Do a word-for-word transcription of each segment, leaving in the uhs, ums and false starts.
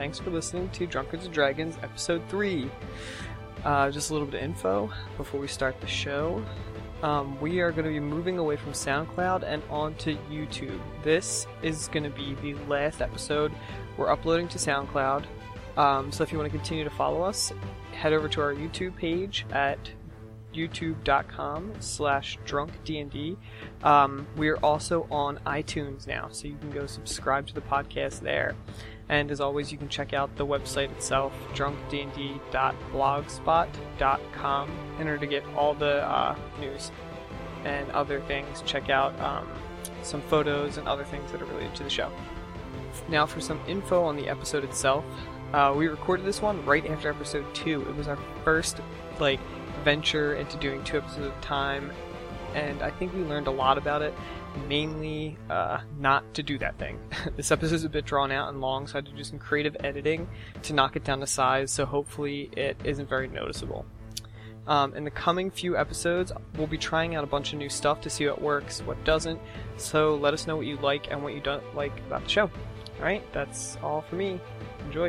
thanks for listening to Drunkards and Dragons, Episode three. Uh, just a little bit of info before we start the show. Um, we are going to be moving away from SoundCloud and onto YouTube. This is going to be the last episode we're uploading to SoundCloud. Um, so if you want to continue to follow us, head over to our YouTube page at youtube.com slash drunkdnd. Um, we're also on iTunes now, so you can go subscribe to the podcast there. And as always, you can check out the website itself, drunk d n d dot blogspot dot com, in order to get all the uh, news and other things. Check out um, some photos and other things that are related to the show. Now for some info on the episode itself. Uh, we recorded this one right after episode two. It was our first, like, venture into doing two episodes at a time, and I think we learned a lot about it. Mainly, uh, not to do that thing. This episode is a bit drawn out and long, so I had to do some creative editing to knock it down to size, so hopefully it isn't very noticeable. Um, in the coming few episodes, we'll be trying out a bunch of new stuff to see what works, what doesn't, so let us know what you like and what you don't like about the show. Alright, that's all for me. Enjoy.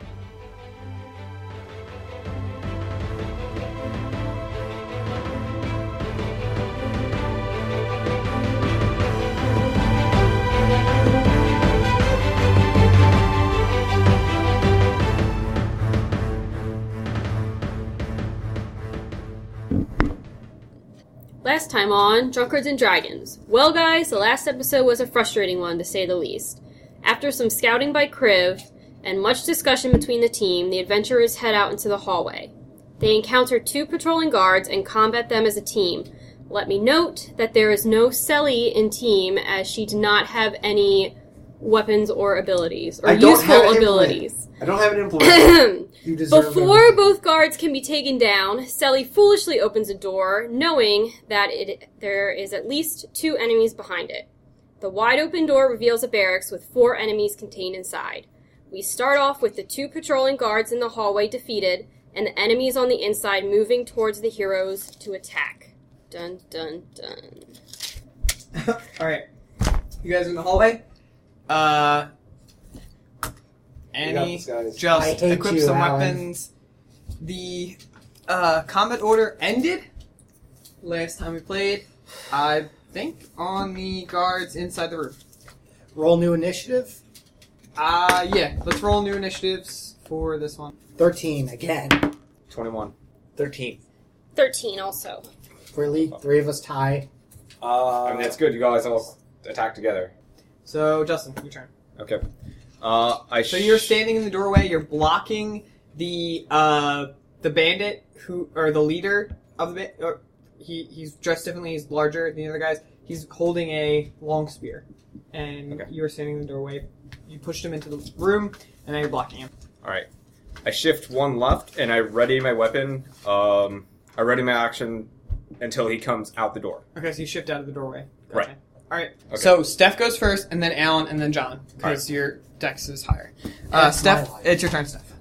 Last time on Drunkards and Dragons. Well, guys, the last episode was a frustrating one, to say the least. After some scouting by Kriv and much discussion between the team, the adventurers head out into the hallway. They encounter two patrolling guards and combat them as a team. Let me note that there is no Selly in team, as she did not have any weapons or abilities, or I don't useful have an abilities. Implement. I don't have an implement. You deserve Before everything. both guards can be taken down, Selly foolishly opens a door, knowing that it there is at least two enemies behind it. The wide open door reveals a barracks with four enemies contained inside. We start off with the two patrolling guards in the hallway defeated, and the enemies on the inside moving towards the heroes to attack. Dun dun dun. Alright. You guys in the hallway? Uh... Annie this, just I hate equip you, some Alan. weapons. The uh, combat order ended last time we played, I think, on the guards inside the room. Roll new initiative. Uh, yeah, let's roll new initiatives for this one. thirteen again. twenty-one. thirteen. Thirteen also. Really? Three of us tie. Uh, I mean, that's good. You guys all attack together. So, Justin, your turn. Okay. Uh, I So sh- you're standing in the doorway, you're blocking the, uh, the bandit who, or the leader of the ba- or he, he's dressed differently, he's larger than the other guys. He's holding a long spear. And Okay. you're standing in the doorway. You pushed him into the room, and now you're blocking him. Alright. I shift one left, and I ready my weapon. Um, I ready my action until he comes out the door. Okay, so you shift out of the doorway. Right. Alright, Okay. so Steph goes first, and then Alan, and then John, because your dex is higher. Uh, That's Steph, my life. it's your turn, Steph.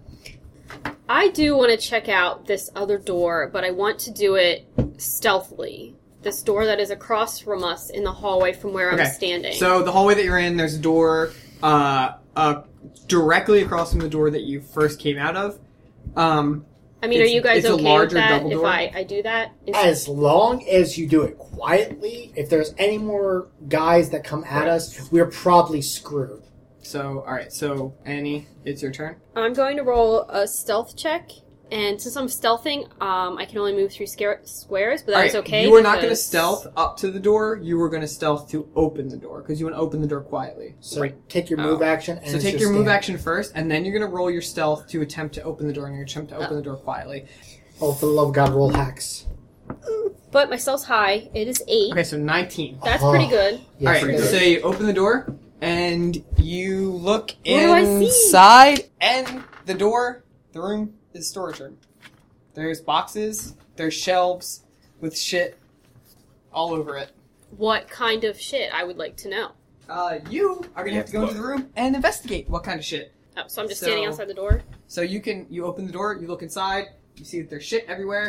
I do want to check out this other door, but I want to do it stealthily. This door that is across from us in the hallway from where Okay. I'm standing. So the hallway that you're in, there's a door uh, uh, directly across from the door that you first came out of. Um, I mean, are it's- you guys it's a okay with larger that double if door. I, I do that? As long as you do it quietly, if there's any more guys that come at Right. us, we're probably screwed. so, alright, so Annie, it's your turn. I'm going to roll a stealth check, and since I'm stealthing, um, I can only move through scare- squares, but that's Alright, okay. you were not going to because- stealth up to the door, you were going to stealth to open the door, because you want to open the door quietly. So Right. take your Oh. move action and So it's take just your move stand. action first, and then you're going to roll your stealth to attempt to open the door, and you're going to attempt to open Oh. the door quietly. Oh, for the love of God, roll hacks. But my stealth's high. It is eight. Okay, so nineteen. That's Oh. pretty good. Yes, Alright, it is. so you open the door, and you look What do I see? inside, and the door, the room, is a storage room. There's boxes, there's shelves with shit all over it. What kind of shit? I would like to know. Uh, you are gonna have to go into the room and investigate what kind of shit. Oh, so I'm just So- standing outside the door? So you can, you open the door, you look inside, you see that there's shit everywhere.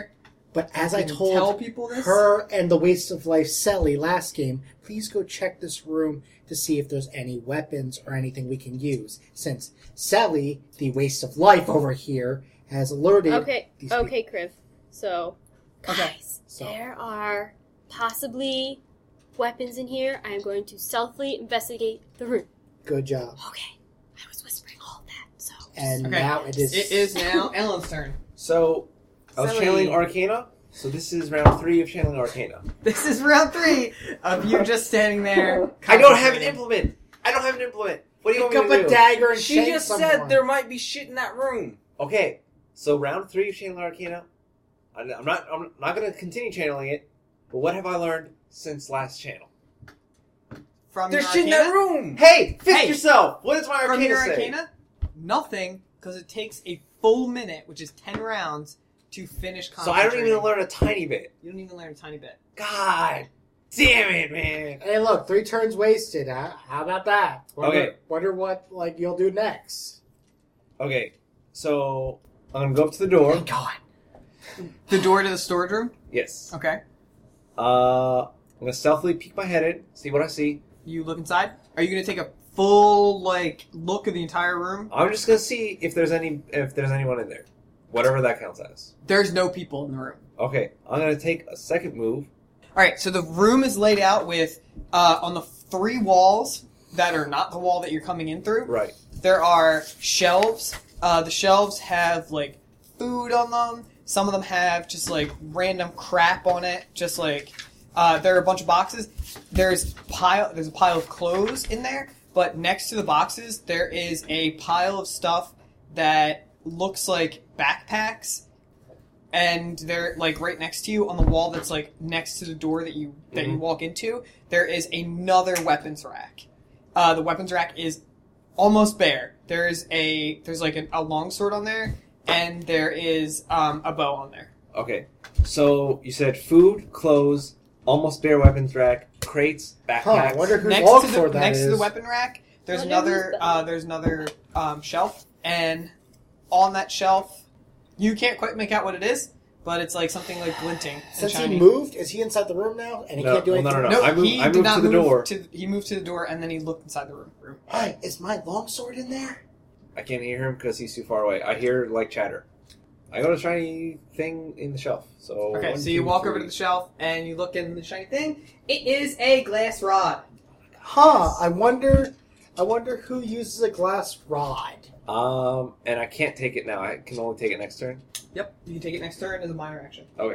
But as I Can you told tell people this? her and the Waste of Life Selly last game, please go check this room to see if there's any weapons or anything we can use. Since Selly, the Waste of Life over here, has alerted Okay, these okay, Kriv. So, Okay. guys, So- there are possibly weapons in here. I am going to stealthily investigate the room. people. Good job. Okay, I was whispering all that, so... And Okay. now it is... It is now Ellen's turn. So, I was Selly. channeling Arcana. So this is round three of channeling Arcana. This is round three of you just standing there. I don't have an contemplating. implement. I don't have an implement. What do you Pick want up me to a do? dagger and She shank just someone. said there might be shit in that room. Okay, so round three of channeling Arcana. I'm I'm not. I'm not going to continue channeling it. But what have I learned since last channel? From There's your shit in Arcana? that room. Hey, fix Hey! yourself. What does my From Arcana your say? Arcana? Nothing, because it takes a full minute, which is ten rounds, to finish So I don't even concentrating. learn a tiny bit. You don't even learn a tiny bit. God damn it, man. Hey, look, three turns wasted. Huh? How about that? Wonder, Okay. Wonder what like you'll do next. Okay, so I'm gonna go up to the door. Thank God. The door to the storage room? Yes. Okay. Uh, I'm gonna stealthily peek my head in, see what I see. You look inside? Are you going to take a full, like, look of the entire room? I'm just gonna see if there's any if there's anyone in there, whatever that counts as. There's no people in the room. Okay, I'm gonna take a second move. Alright, so the room is laid out with, uh, on the three walls that are not the wall that you're coming in through, Right. there are shelves. Uh, the shelves have, like, food on them. Some of them have just, like, random crap on it. Just, like, uh, there are a bunch of boxes. There's pile. There's a pile of clothes in there, but next to the boxes, there is a pile of stuff that looks like backpacks. And they're, like, right next to you on the wall that's, like, next to the door that you that you Mhm. walk into. There is another weapons rack. Uh, the weapons rack is almost bare. There's a there's like a, a longsword on there, and there is um, a bow on there. Okay. So you said food, clothes, almost bare weapons rack, crates, Huh, backpacks. I wonder whose Next log to the sword that next is. to the weapon rack, there's Wonder another who's that? uh, there's another um, shelf, and on that shelf, you can't quite make out what it is, but it's like something like glinting and Since shiny. he moved, is he inside the room now? And he No, can't do well, no, anything? no, no. No, I moved- he I did moved not to the move door. To, he moved to the door, and then he looked inside the room. Hey, is my longsword in there? I can't hear him because he's too far away. I hear like chatter. I got a shiny thing in the shelf. So Okay, one, so you two, walk three. over to the shelf, and you look in the shiny thing. It is a glass rod. Huh, I wonder I wonder who uses a glass rod. Um, and I can't take it now. I can only take it next turn. Yep, you can take it next turn as a minor action. Okay.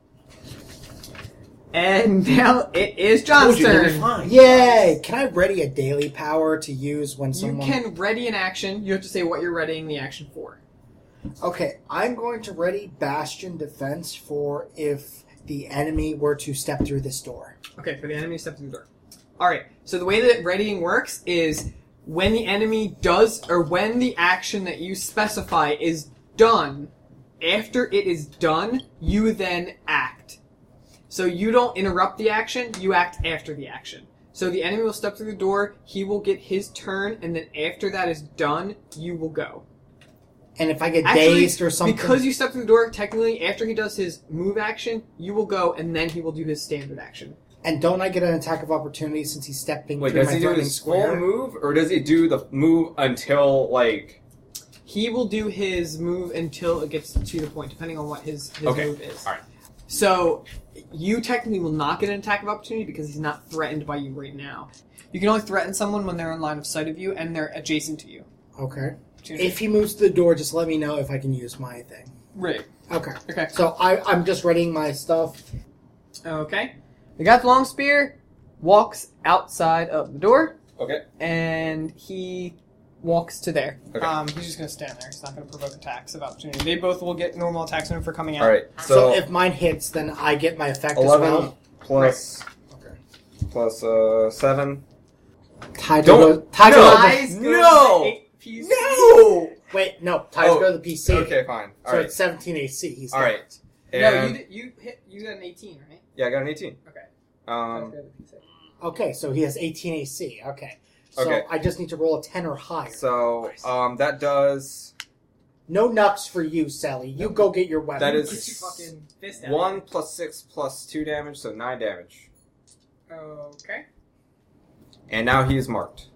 And now it is John's Told you, they'll be turn. fine. Yay! Can I ready a daily power to use when You someone... can ready an action. You have to say what you're readying the action for. Okay, I'm going to ready Bastion Defense for if the enemy were to step through this door. Okay, for the enemy to step through the door. Alright, so the way that readying works is when the enemy does, or when the action that you specify is done, after it is done, you then act. So you don't interrupt the action, you act after the action. So the enemy will step through the door, he will get his turn, and then after that is done, you will go. And if I get Actually, dazed or something... because you step through the door, technically, after he does his move action, you will go, and then he will do his standard action. And don't I get an attack of opportunity since he's stepping Wait, through does my he do threatening his square? full move, or does he do the move until like? He will do his move until it gets to the point, depending on what his, his Okay, move is. alright. So, you technically will not get an attack of opportunity because he's not threatened by you right now. You can only threaten someone when they're in line of sight of you and they're adjacent to you. Okay. If he moves to the door, just let me know if I can use my thing. Right. Okay. Okay. So I, I'm just readying my stuff. Okay. The guy with the long spear walks outside of the door, Okay. and he walks to there. Okay. Um, he's just going to stand there. He's not going to provoke attacks of opportunity. They both will get normal attacks on him for coming out. All right. So, So, if mine hits, then I get my effect eleven as well. plus Okay. plus uh seven. Tiger Don't- goes, Tiger no. goes to Eyes go to No! the eight P C. No. the, wait, no, Tiger Oh, go to the P C. Okay, fine. All so right. it's seventeen A C. He's All not. right. No, And- you did, you hit you got an eighteen, right? Yeah, I got an eighteen. Okay. Um. Go to the P C. Okay, so he has eighteen A C. Okay. So Okay. I just need to roll a ten or higher. So um, that does No nucks for you, Sally. You go get your weapon. That Get is your fucking fist out. one plus six plus two damage, so nine damage. Okay. And now he is marked.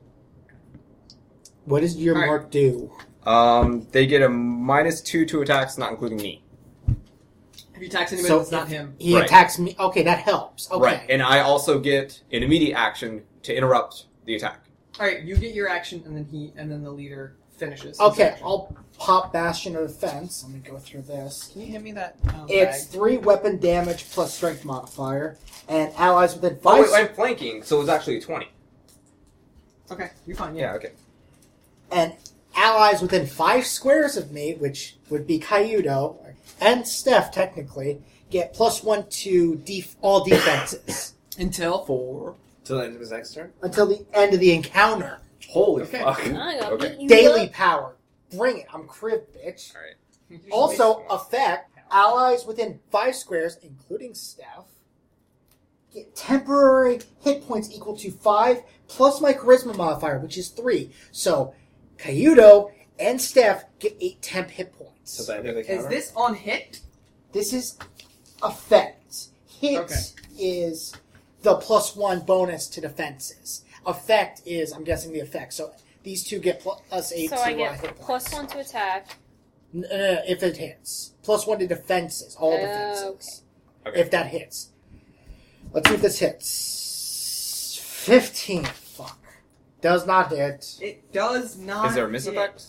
What does your All right. mark do? Um, they get a minus two to attacks, not including me. If you attack anybody So that's not if him. He Right. attacks me. Okay, that helps. Okay. Right, and I also get an immediate action to interrupt the attack. Alright, you get your action, and then he, and then the leader finishes. his Okay, action. I'll pop Bastion of Defense. Let me go through this. Can you hand me that um, It's bag? three weapon damage plus strength modifier, and allies within Oh, five. wait, I'm flanking, so it was actually a twenty. Okay, you're fine, Yeah, yeah. okay. And allies within five squares of me, which would be Kyudo and Steph technically, get plus one to def- all defenses Until? Four. Till the end of his next turn. until the end of the encounter. Holy Okay. fuck. I gotta Okay. beat you Daily up. power. Bring it. I'm crib, bitch. Alright. Also, affect allies within five squares, including Steph, get temporary hit points equal to five plus my charisma modifier, which is three. So, Kyudo and Steph get eight temp hit points. Till the end of the Is counter. this on hit? This is effect. Hit Okay. is the plus one bonus to defenses. Effect is, I'm guessing, the effect. So these two get plus eight So to I uh, get hit points. plus one to attack. N- uh, if it hits. Plus one to defenses. All Oh, defenses. okay. If that hits. Let's see if this hits. fifteen. Fuck. Does not hit. It does not. Is there a miss hit. effect?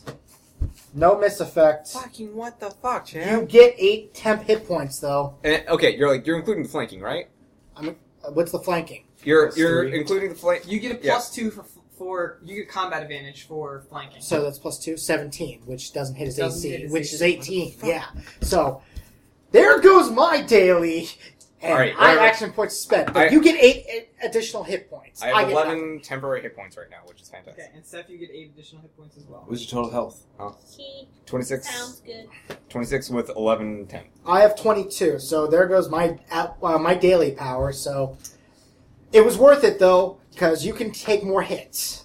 No miss effect. Fucking what the fuck, You champ? get eight temp hit points, though. And, okay, you're like you're including the flanking, right? I mean, uh, what's the flanking? You're Plus you're three. including the flank. You get a Yeah. plus two for for you get combat advantage for flanking. So that's plus two, seventeen, which doesn't hit his Doesn't A C, hit his which A C. is eighteen. Yeah. So there goes my daily. And All right, I I- action points spent, but I- you get eight a- additional hit points. I have get eleven nothing. temporary hit points right now, which is fantastic. Okay, and Steph, you get eight additional hit points as well. What's your total health? He twenty-six, sounds good. twenty-six with eleven temp. I have twenty-two, so there goes my out- uh, my daily power. So it was worth it though, because you can take more hits.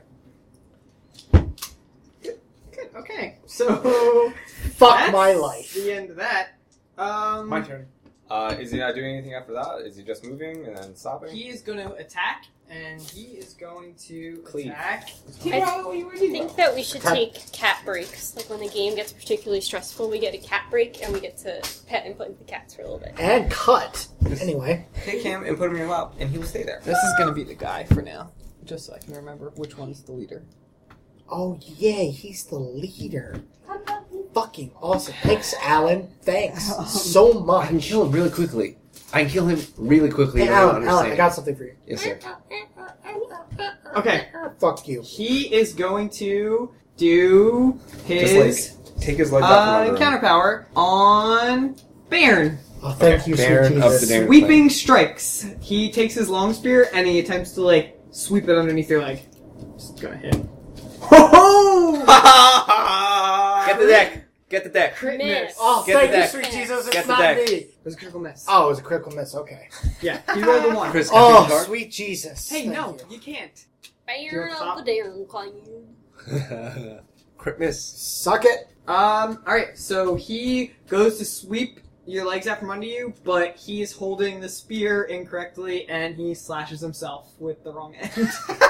Good. Okay, so Fuck that's my life. The end of that. Um, My turn. Uh, is he not doing anything after that? Is he just moving and then stopping? He is going to attack, and he is going to Cleave. attack. I think that we should take cat breaks. Like when the game gets particularly stressful, we get a cat break and we get to pet and play with the cats for a little bit. And cut. Just Anyway, Take him and put him in your lap, and he will stay there. This is going to be the guy for now, just so I can remember which one's the leader. oh yay, he's the leader. Fucking awesome. Thanks, Alan. Thanks so I can much. kill him really quickly. I can kill him really quickly. Hey, and I don't Alan, Alan, I understand. got something for you. Yes, sir. Okay, Fuck you. he is going to do his Just Take his leg back from uh, under him. counter power on Bairn. Oh, thank Okay, you, Baron sweet of Jesus. the Darren Sweeping strikes. He takes his long spear and he attempts to like sweep it underneath your leg. Just gonna hit. Ho ho! Get the deck. Get the deck. Crit Miss. miss. Oh, Get the thank you, deck. sweet Jesus. It's Get the not deck. me. It was a critical miss. Oh, it was a critical miss. Okay. Yeah, he rolled a one. Chris, can I pick Oh, a card? sweet Jesus. Hey, Thank no, you. you can't. Baron stop? of the Darren Clan. Crit miss. Suck it. Um, alright, so he goes to sweep your legs out from under you, but he's holding the spear incorrectly and he slashes himself with the wrong end.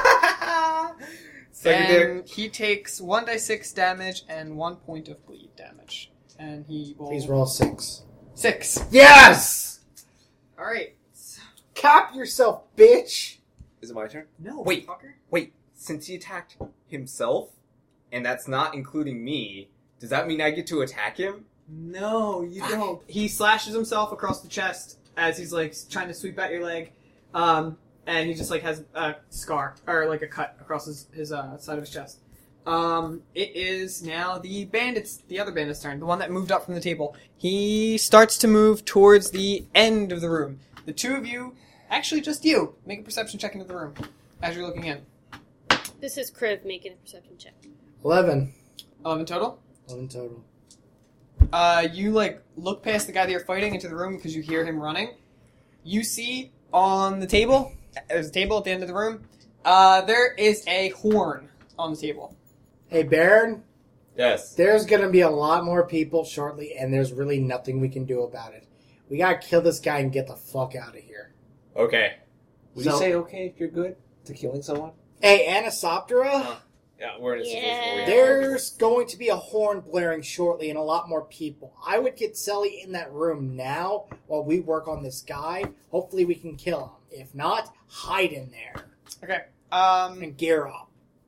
Secondary. And he takes one die six damage and one point of bleed damage. And he will Please roll six. six. Yes! Alright. Cap yourself, bitch. Is it my turn? No, Wait. fucker. Wait, since he attacked himself, and that's not including me, does that mean I get to attack him? No, you don't. He slashes himself across the chest as he's like trying to sweep out your leg. Um, and he just like has a scar or like a cut across his, his uh, side of his chest. Um, it is now the bandit's, the other bandit's turn, the one that moved up from the table. He starts to move towards the end of the room. The two of you, actually just you, make a perception check into the room as you're looking in. This is Kriv making a perception check. Eleven. Eleven total. Eleven total. Uh, you like look past the guy that you're fighting into the room because you hear him running. You see on the table, there's a table at the end of the room. Uh, there is a horn on the table. Hey, Baron. Yes. There's gonna be a lot more people shortly, and there's really nothing we can do about it. We gotta kill this guy and get the fuck out of here. Okay. Would So- you say okay if you're good to killing someone? Hey, Anisoptera, Yeah, we're in a situation where we have there's going to be a horn blaring shortly and a lot more people. I would get Selly in that room now while we work on this guy. Hopefully we can kill him. If not, hide in there Okay. Um, and gear up.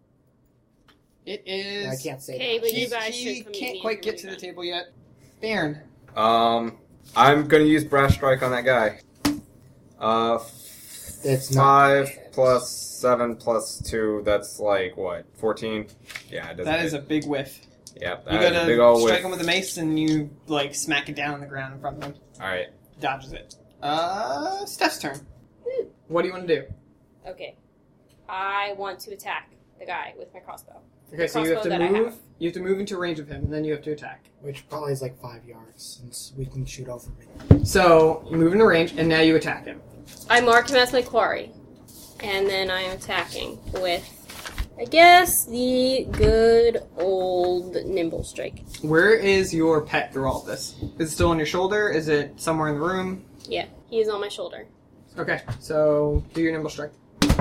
it is. I can't say Okay, that. but you He, guys he should come meet can't me quite in get to the Bermuda. table yet. Bairn. Um, I'm gonna use Brass Strike on that guy. Uh, It's not five gonna hit. plus seven plus two. That's like what? Fourteen. Yeah, it doesn't. That is hit. a big whiff. Yep. You That is a gotta big old strike whiff. him with a mace and you, like, smack it down on the ground in front of him. All right. Dodges it. Uh, Steph's turn. What do you want to do? Okay. I want to attack the guy with my crossbow. Okay, so you have to crossbow that I move. have. You have to move into range of him, and then you have to attack. Which probably is like five yards since we can shoot over me. So you move into range, and now you attack him. I mark him as my quarry. And then I am attacking with, I guess, the good old Nimble Strike. Where is your pet through all of this? Is it still on your shoulder? Is it somewhere in the room? Yeah, he is on my shoulder. Okay, so do your nimble strike.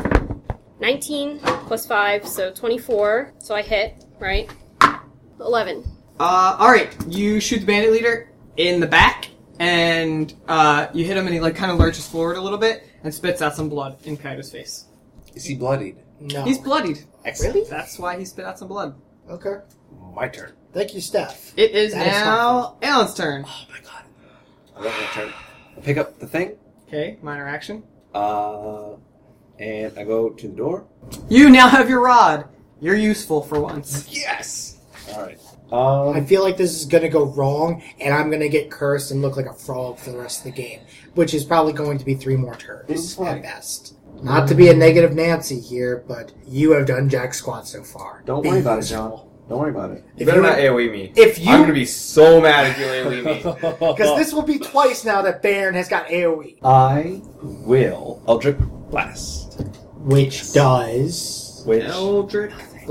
nineteen plus five, so twenty-four. So I hit, right? eleven. Uh, all right. You shoot the bandit leader in the back, and uh, you hit him, and he like kind of lurches forward a little bit and spits out some blood in Kaido's face. Is he bloodied? No. He's bloodied. Excellent. Really? That's why he spit out some blood. Okay. My turn. Thank you, Steph. It is That is now Alan's turn. Oh my god. I love my turn. I pick up the thing, Okay, minor action. uh, and I go to the door. You now have your rod. You're useful for once. Yes! Alright. I Um, feel like this is gonna go wrong, and I'm gonna get cursed and look like a frog for the rest of the game, which is probably going to be three more turns This is fine. at best. Not to be a negative Nancy here, but you have done jack squat so far. don't Be worry about it, useful. John. Don't worry about it. You If better you- not AoE me. If you, I'm gonna be so mad if you AoE me. because this will be twice now that Baron has got AoE, I will Eldritch Blast. which does Which, Eldritch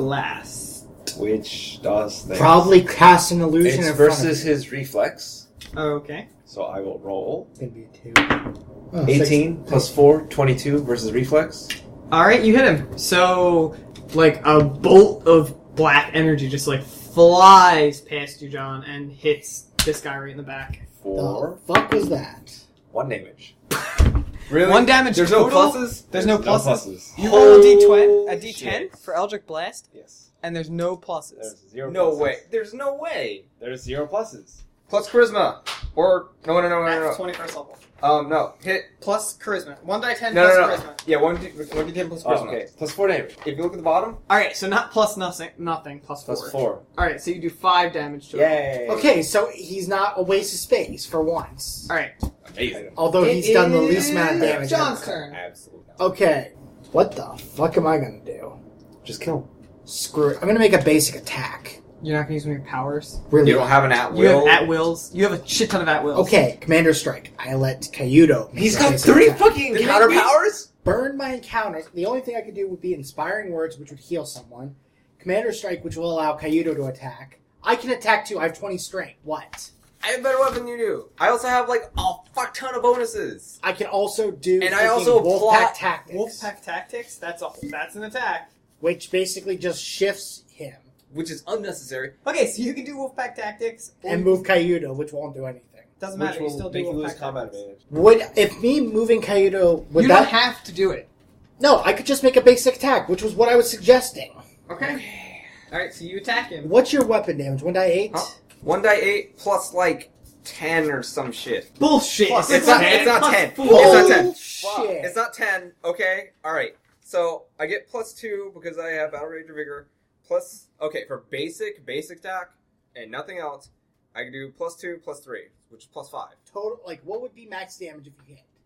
Blast. which does things. probably cast an illusion It's in front of versus you. his reflex. Okay. So I will roll. It's gonna be a two. Oh, six. eighteen plus four, twenty-two versus reflex. All right, you hit him. So, like a bolt of black energy just like flies past you, John, and hits this guy right in the back. Four. The fuck was that? One damage. Really? One damage There's total? no pluses. There's no no pluses. pluses. You roll a d twenty, a Holy d ten shit. for Eldritch Blast, Yes. and there's no pluses. There's zero No pluses. way. There's no way. There's zero pluses. Plus charisma. Or no, no, no, no, no, That's no. twenty-first level. Um, no. Hit. Plus charisma. one die ten No, plus no, no. charisma. Yeah, one d one d ten plus Oh, charisma. okay. Plus four damage. If you look at the bottom, Alright, so not plus nothing, nothing, plus four. Plus four. Alright, so you do five damage to him. Yay. Okay, so he's not a waste of space for once. Alright. Amazing. Although he's It done the least is amount of damage. John's ever. turn. absolutely. Okay, what the fuck am I gonna do? Just kill him. Screw it. I'm gonna make a basic attack. You're not gonna use one of your powers. Really? You don't have an at You have will. at wills. You have a shit ton of at wills. Okay, Commander Strike. I let Kayudo. make He's a got basic three attack. fucking They counter make me- powers? Burn my encounters. The only thing I could do would be Inspiring Words, which would heal someone. Commander Strike, which will allow Kayudo to attack. I can attack too. I have twenty strength. What? I have a better weapon than you do. I also have like a fuck ton of bonuses. I can also do. And I freaking also Wolfpack plot- Tactics, Wolfpack Tactics? That's a, that's an attack. which basically just shifts him Which is unnecessary. Okay, so you can do Wolfpack Tactics. and move Kayudo, which won't do anything. Doesn't Which matter, you will still do make you lose Wolfpack combat Tactics. advantage. Would if me moving Kayudo would You that? don't have to do it. No, I could just make a basic attack, which was what I was suggesting. Okay. Alright, so you attack him. What's your weapon damage? One die eight. Huh? One die eight plus like ten or some shit. Bullshit. Plus, it's not- it's not ten. Four. It's not ten. Shit. It's not ten. Okay. All right. So I get plus two because I have Battle Rage or Vigor. Plus, okay, for basic basic attack and nothing else, I can do plus two, plus three, which is plus five. Total, like, what would be max damage if you hit?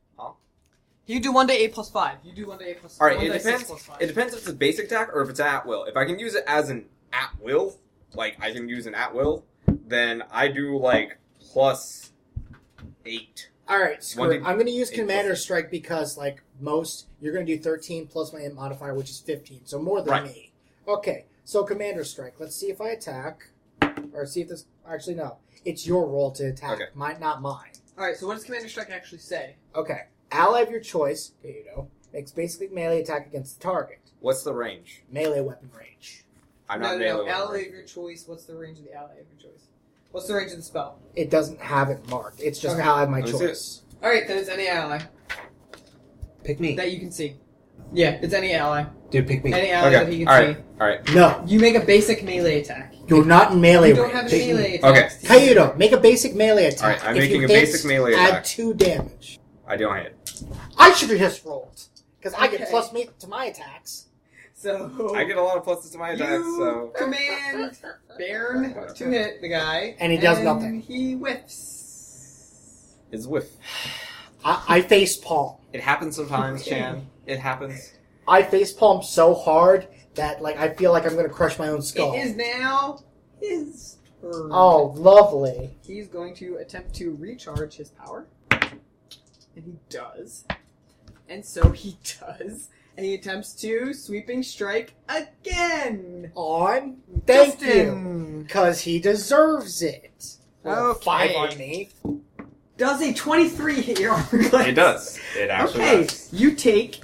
You do one to eight plus five. You do one to eight plus All right. one It to six depends. plus five. It depends if it's a basic attack or if it's at will. If I can use it as an at will, like I can use an at will, then I do like plus eight. All right, screw One it. D- I'm going to use eight Commander plus- Strike because, like most, you're going to do thirteen plus my modifier, which is fifteen, so more than Right. me. Okay, so Commander Strike. Let's see if I attack. or see if this. Actually, no. It's your role to attack. Okay. Mine, not mine. Alright, so what does Commander Strike actually say? Okay. Ally of your choice, you know, makes basically melee attack against the target. What's the range? Melee weapon range. I'm no, not no, melee. no. Ally weapon. of your choice. What's the range of the ally of your choice? What's the range of the spell? It doesn't have it marked. It's just Okay. ally of my Let me see it. choice. Alright, then it's any ally Pick me. that you can see. Yeah, it's any ally. Dude, pick me. Any ally that Okay. he can All right. see. All right. No, You make a basic melee attack. you're not in melee You don't range. have a Take- melee Okay. attack. Kayudo, make a basic melee attack. Alright, I'm If making you a hit, basic melee add attack. two damage. I don't hit. I should have just rolled. Because I get Okay. plus me to my attacks. So I get a lot of pluses to my attacks, you so command Bairn to hit the guy, And he does nothing. He whiffs. it's whiff. I, I face palm. It happens sometimes, Chan. It happens. I face palm so hard that like I feel like I'm gonna crush my own skull. It is now his turn. Oh, lovely. He's going to attempt to recharge his power, and he does. And so he does, and he attempts to sweeping strike again. On. Thank you. Justin Because he deserves it. Well, Okay. Five on me. does a twenty-three hit your armor class? It does. It actually Okay, does. you take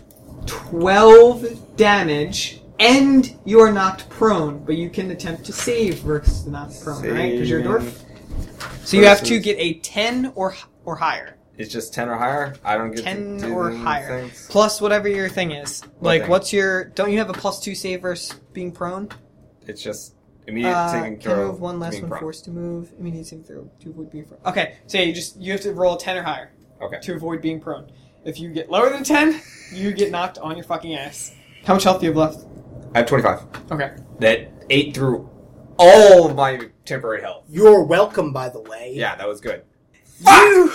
twelve damage, and you are knocked prone, but you can attempt to save versus the knocked prone, right? Because you're a dwarf. So you have to get a ten or or higher. It's just ten or higher. I don't get ten to do or the higher. things. Plus whatever your thing is. What Like, thing? what's your... Don't you have a plus two save versus being prone? It's just immediate Uh, saving can throw. move one less being when prone. forced to move. Immediate saving throw to avoid being prone. Okay, so yeah, you just you have to roll a ten or higher Okay. to avoid being prone. If you get lower than ten, you get knocked on your fucking ass. How much health do you have left? I have twenty-five. Okay. That ate through all of my temporary health. You're welcome, by the way. Yeah, that was good. You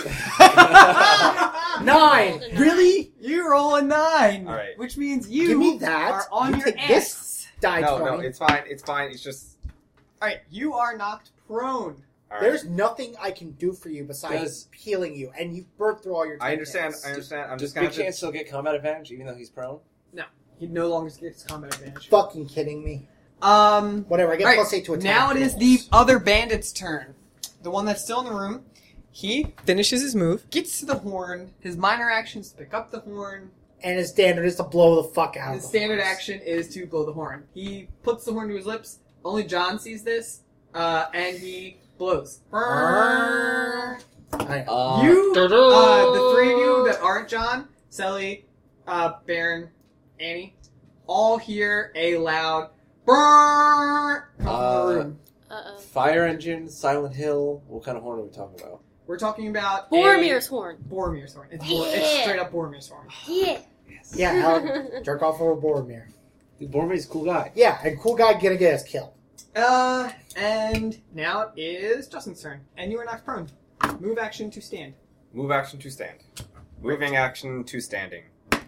Nine. Really? you roll a nine, All right. which means you Give me that. are on You your take ass. this. Die No, twenty. no, it's fine. It's fine. It's just. All right, you are knocked prone. All right. There's nothing I can do for you besides Does- healing you, and you burnt through all your. I understand. hits. I understand. I'm Does just gonna Big have to. Chance still get combat advantage even though he's prone? He no longer gets combat advantage. Fucking kidding me. Um. Whatever. I get All right, plus eight to attack. now it is the other bandit's turn. The one that's still in the room. He finishes his move, gets to the horn. His minor action is to pick up the horn. and his standard is to blow the fuck out. His of the standard horse. action is to blow the horn. He puts the horn to his lips. Only John sees this, uh, and he blows. I know. Uh, You, uh, the three of you that aren't John, Selly, uh, Baron, Annie, all hear a loud brrrr come from Uh, the room. Uh-oh. Fire engine, Silent Hill. What kind of horn are we talking about? We're talking about Boromir's horn. a Boromir's horn. It's, Bor- it's Yeah. straight up Boromir's horn. Yeah. Yeah, Alan, jerk off over Boromir. Dude, Boromir's a cool guy. Yeah, and cool guy gonna get us killed. Uh, and now it is Justin's turn, and you are knocked prone. Move action to stand. Move action to stand. Moving action to standing.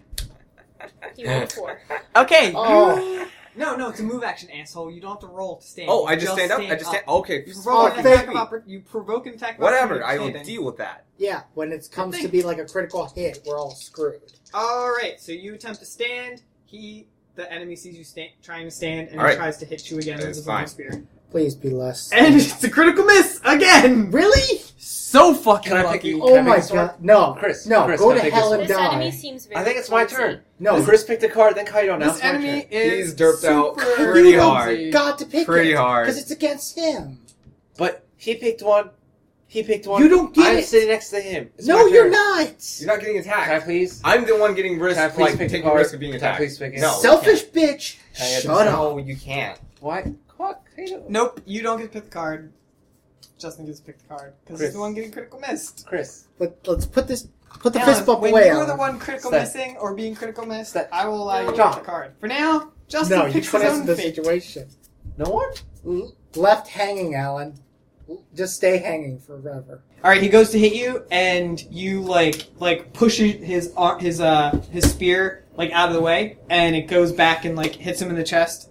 You rolled four. Okay. Oh. you- No, no, it's a move action, asshole. You don't have to roll to stand. Oh, I You just stand up. I just stand. Okay. You Oh, provoke an thank attack of me. oppor- You provoke an attack. Of Whatever. opportunity I will standing. deal with that. Yeah, when it comes to thing. be like a critical hit, we're all screwed. All right, so you attempt to stand. He, the enemy, sees you sta- trying to stand and All right. tries to hit you again That with is his long fine. spear. Please be less. And it's a critical miss again. Really? So fucking Can I pick lucky. you- Oh I my pick this one? god. No, Chris, No, Chris, go can I to pick hell this and This enemy die. seems very I think it's my clumsy. turn. No, Chris picked a card, then Kaido. Now This it's my enemy turn. is He's derped out super pretty clumsy. hard. got to pick Pretty it. hard. Because it's against him. But he picked one. He picked one. You don't get I'm it. sitting next to him. It's No, my you're turn. not. You're not getting Can I attacked. please? I'm the one getting risk, Can I please like pick the taking card? risk of being Can I attacked. please pick it? No, Selfish bitch. Can I get Shut this? up. No, you can't. What? Fuck, Kaido. Nope, you don't get to pick the card. Justin gets to pick the card because he's Chris. the one getting critical missed. Chris. But let's put this. Put the Alan, fist bump when away. you're Alan. the one critical Step. missing or being critical missed, Step. I will allow you to John. pick the card. For now, Justin No, you picks put his us in own the fate. situation. No one? L- Left hanging, Alan. L- Just stay hanging forever. All right, he goes to hit you, and you like like push his ar- his uh his spear like out of the way, and it goes back and like hits him in the chest,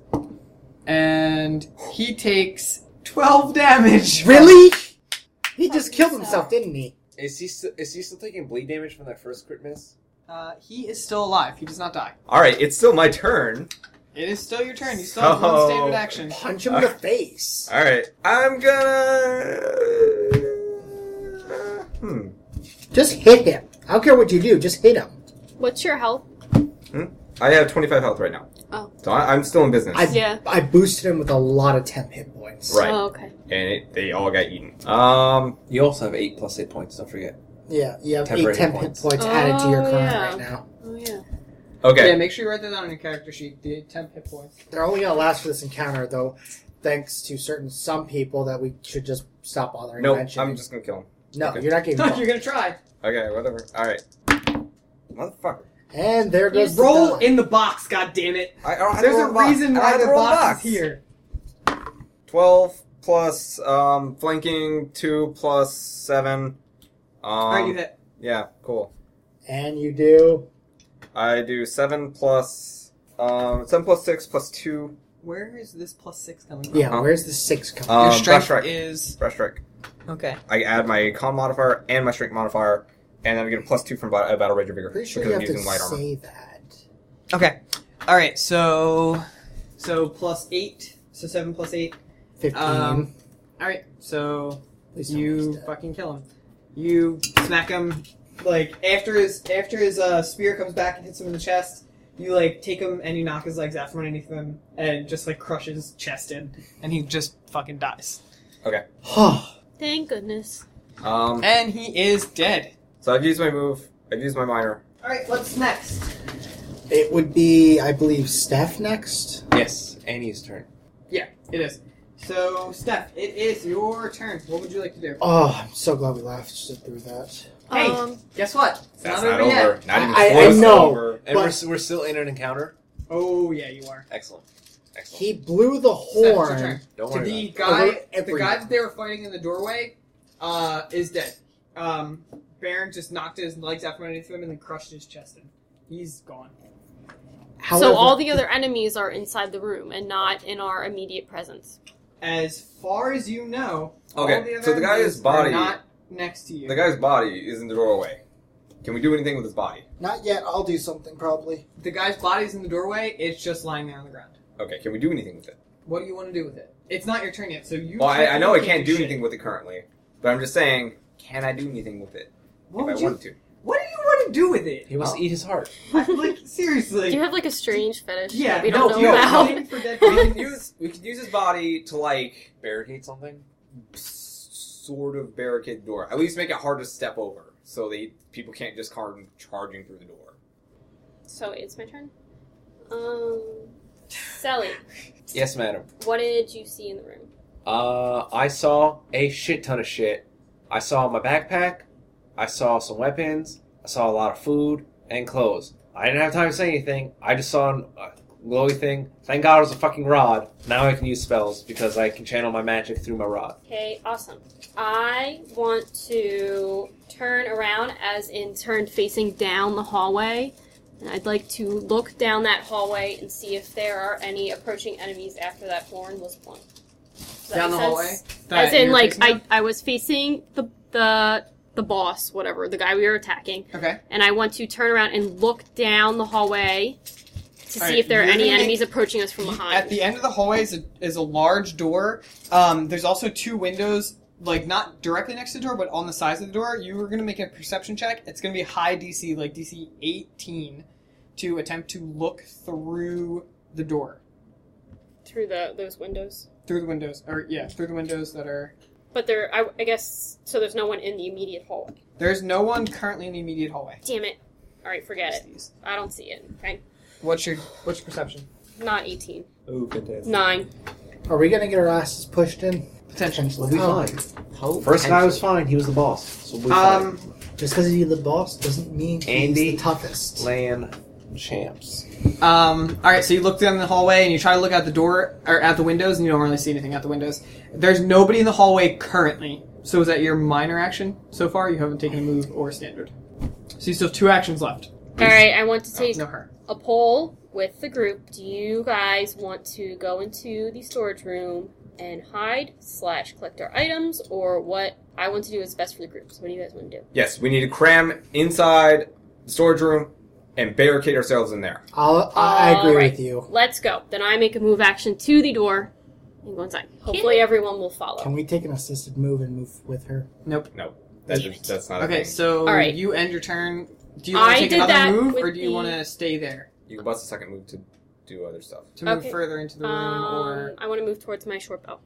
and he takes twelve damage. Really? He just Fucking killed suck. himself, didn't he? Is he st- is he still taking bleed damage from that first crit miss? Uh, he is still alive. He does not die. All right, it's still my turn. It is still your turn. You still have one Oh. standard action. Punch him in the face. All right, I'm gonna. Hmm. Just hit him. I don't care what you do. Just hit him. What's your health? I have twenty-five health right now. Oh. So I, I'm still in business. I, Yeah. I boosted him with a lot of temp hit points. Right. Oh, okay. And it, they all got eaten. Um. You also have eight plus eight points. Don't forget. Yeah, you have Temporary eight temp hit hit points. points added to your Oh, current yeah. right now. Oh, yeah. Okay. Yeah, make sure you write that down on your character sheet. The temp hit points. They're only going to last for this encounter, though, thanks to certain some people that we should just stop bothering Nope. mentioning. I'm just gonna kill him. No, okay. you're not getting You're caught. gonna try. Okay. Whatever. All right. Motherfucker. And there goes the Roll die. in the box. God damn it! I, I don't have There's to a roll box. reason I don't why have the to roll box is here. Twelve plus um flanking two plus seven. Um, All right, you hit. Yeah. Cool. And you do. I do seven plus um seven plus six plus two. Where is this plus six coming from? Yeah, Huh? where's the six coming Um, Your strength brush strike. is Brush strike. okay. I add my con modifier and my strength modifier, and then I get a plus two from Battle, uh, battle Rage of Vigor Pretty sure because you I'm have to using light armor. say that. Okay. All right. So, so plus eight. So seven plus eight. Fifteen. Um, All right. So At least somebody's you dead. fucking kill him. You smack him like after his after his uh, spear comes back and hits him in the chest. You like take him and you knock his legs out from underneath him and just like crush his chest in, and he just fucking dies. Thank goodness. Um, And he is dead. so I've used my move. I've used my minor. All right. What's next? It would be, I believe, Steph next. Yes, Annie's turn. Yeah, it is. So Steph, it is your turn. What would you like to do? Oh, I'm so glad we laughed through that. Hey, Um, guess what? It's That's not, not over over. yet. Not even I- I close to know. over. And But- we're, we're still in an encounter. Oh yeah, you are. Excellent. Excellent. He blew the Steph, it's your horn. turn. Don't So worry the about guy, Over the everyone. guy that they were fighting in the doorway, uh, is dead. Um, Baron just knocked his legs out from underneath him and then crushed his chest in. He's gone. However, so all the other enemies are inside the room and not in our immediate presence. As far as you know, Okay, all the other so the guy's enemies are body- not next to you. The guy's body is in the doorway. Can we do anything with his body? Not yet. I'll do something probably. The guy's body's in the doorway. It's just lying there on the ground. Okay, can we do anything with it? What do you want to do with it? It's not your turn yet, so you. Well, I, I know I can't can't do shit. anything with it currently, but I'm just saying, can I do anything with it What if would I you? wanted to? What do you want to do with it? He wants Oh. to eat his heart. I, like seriously. Do you have like a strange fetish yeah, that we no, don't you know have about? something for dead We people? can use we can use his body to like Barricade something? s- sort of barricade the door. At least make it hard to step over, so they people can't just come charging through the door. So it's my turn. Um, Sally, Yes, madam. what did you see in the room? Uh, I saw a shit ton of shit. I saw my backpack. I saw some weapons. I saw a lot of food and clothes. I didn't have time to say anything. I just saw a glowy thing. Thank God it was a fucking rod. Now I can use spells because I can channel my magic through my rod. Okay, awesome. I want to turn around, as in turned facing down the hallway. And I'd like to look down that hallway and see if there are any approaching enemies after that horn was blown. Does that Down the make hallway. sense? That As in, you're like, facing I, down? I was facing the, the the boss, whatever, the guy we were attacking, Okay. and I want to turn around and look down the hallway to All see right, if there are you're any gonna make- enemies approaching us from You- behind. At the end of the hallway is a, is a large door. Um, there's also two windows, like not directly next to the door, but on the sides of the door. You are going to make a perception check. It's going to be high D C, like D C eighteen, to attempt to look through the door, Through the those windows. through the windows, or yeah, through the windows that are. But there, I, I guess, so there's no one in the immediate hallway. There's no one currently in the immediate hallway. Damn it. Alright, forget it. I don't see it. Okay. What's your what's your perception? Not eighteen. Ooh, fantastic. Nine. Are we gonna get our asses pushed in? Potentially. We'll be Oh. fine. First guy was fine. He was the boss. So we'll be Um, Just because he's the boss doesn't mean he's Andy. the toughest. fine. Land champs. Um, all right, so you look down the hallway and you try to look out the door or out the windows, and you don't really see anything out the windows. There's nobody in the hallway currently. So is that your minor action so far? You haven't taken a move or a standard. So you still have two actions left. Alright, I want to take No her. a poll with the group. Do you guys want to go into the storage room and hide slash collect our items, or what I want to do is best for the group? So what do you guys want to do? Yes, we need to cram inside the storage room and barricade ourselves in there. I'll, I agree Alright. with you. Let's go. Then I make a move action to the door and go inside. Hopefully everyone will follow. Can we take an assisted move and move with her? Nope. No, that's, Damn it. that's not a Okay, thing. so All right. you end your turn. Do you want I to take did another that move, with or do you the- want to stay there You can bust a second move to do other stuff. to move Okay. further into the room, Um, or I want to move towards my short bow.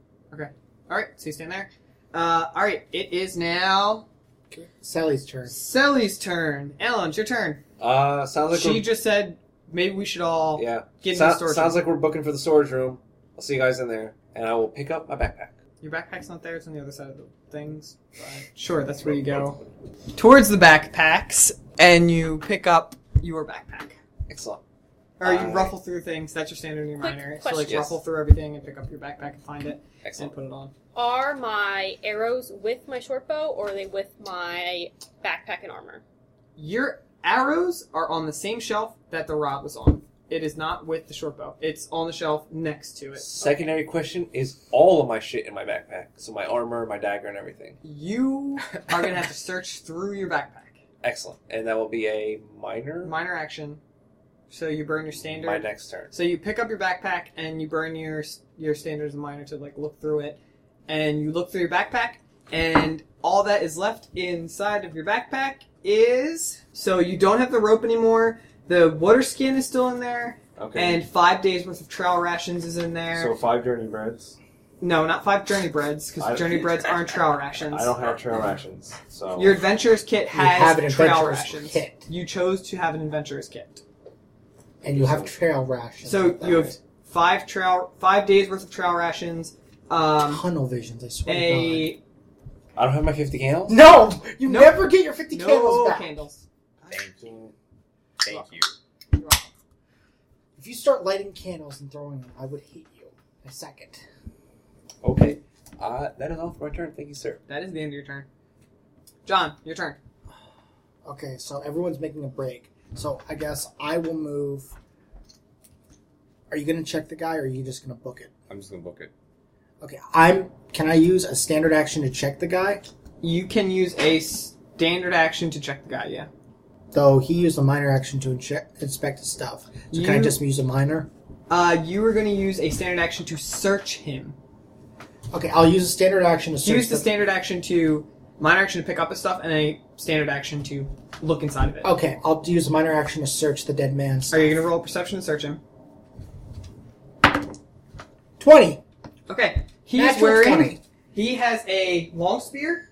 all right? So you stand there. Uh, all right. It is now Sally's turn. Sally's turn. Ellen, it's your turn. Uh, sounds like She we're, just said maybe we should all yeah. get in So- the storage sounds room. like we're booking for the storage room. I'll see you guys in there, and I will pick up my backpack. Your backpack's not there. It's on the other side of the things. But sure, that's where you go. Towards the backpacks, and you pick up your backpack. Excellent. Or you Uh, ruffle through things. That's your standard and your Quick minor. So question. like Yes. ruffle through everything and pick up your backpack and find it and Excellent. put it on. Are my arrows with my short bow, or are they with my backpack and armor? Your arrows are on the same shelf that the rod was on. It is not with the short bow. It's on the shelf next to it. Secondary question is all of my shit in my backpack. So my armor, my dagger, and everything. You are going to have to search through your backpack. Excellent. And that will be a minor. Minor action. So you burn your standard. My next turn. So you pick up your backpack and you burn your your standard as a minor to like look through it, and you look through your backpack, and all that is left inside of your backpack is so you don't have the rope anymore. The water skin is still in there, Okay. and five days worth of trail rations is in there. So five journey breads. no, not five journey breads I- because journey breads aren't trail rations. I don't have trail rations, so Your adventurer's kit has have an trail adventurer's rations. kit. You chose to have an adventurer's kit. And you have trail rations. So you have five trail, five days worth of trail rations. Um, tunnel visions, I swear to a I don't have my fifty candles. God. No! You Nope. never get your fifty no candles back. candles. Thank you. Thank you. If you start lighting candles and throwing them, I would hate you. In a second. Okay. Uh, that is all for my turn. Thank you, sir. That is the end of your turn. John, your turn. Okay, so everyone's making a break. So I guess I will move. Are you going to check the guy, or are you just going to book it? I'm just gonna book it. Okay, I'm. Can I use a standard action to check the guy? You can use a standard action to check the guy. Yeah. Though he used a minor action to inche- inspect his stuff. So can I You- just use a minor? Uh, you are going to use a standard action to search him. Okay, I'll use a standard action to search. Use the standard action to minor action to pick up his stuff, and a standard action to look inside of it. Okay, I'll use a minor action to search the dead man's Are stuff. you going to roll perception to search him? twenty. Okay. He's Natural wearing. twenty. He has a long spear.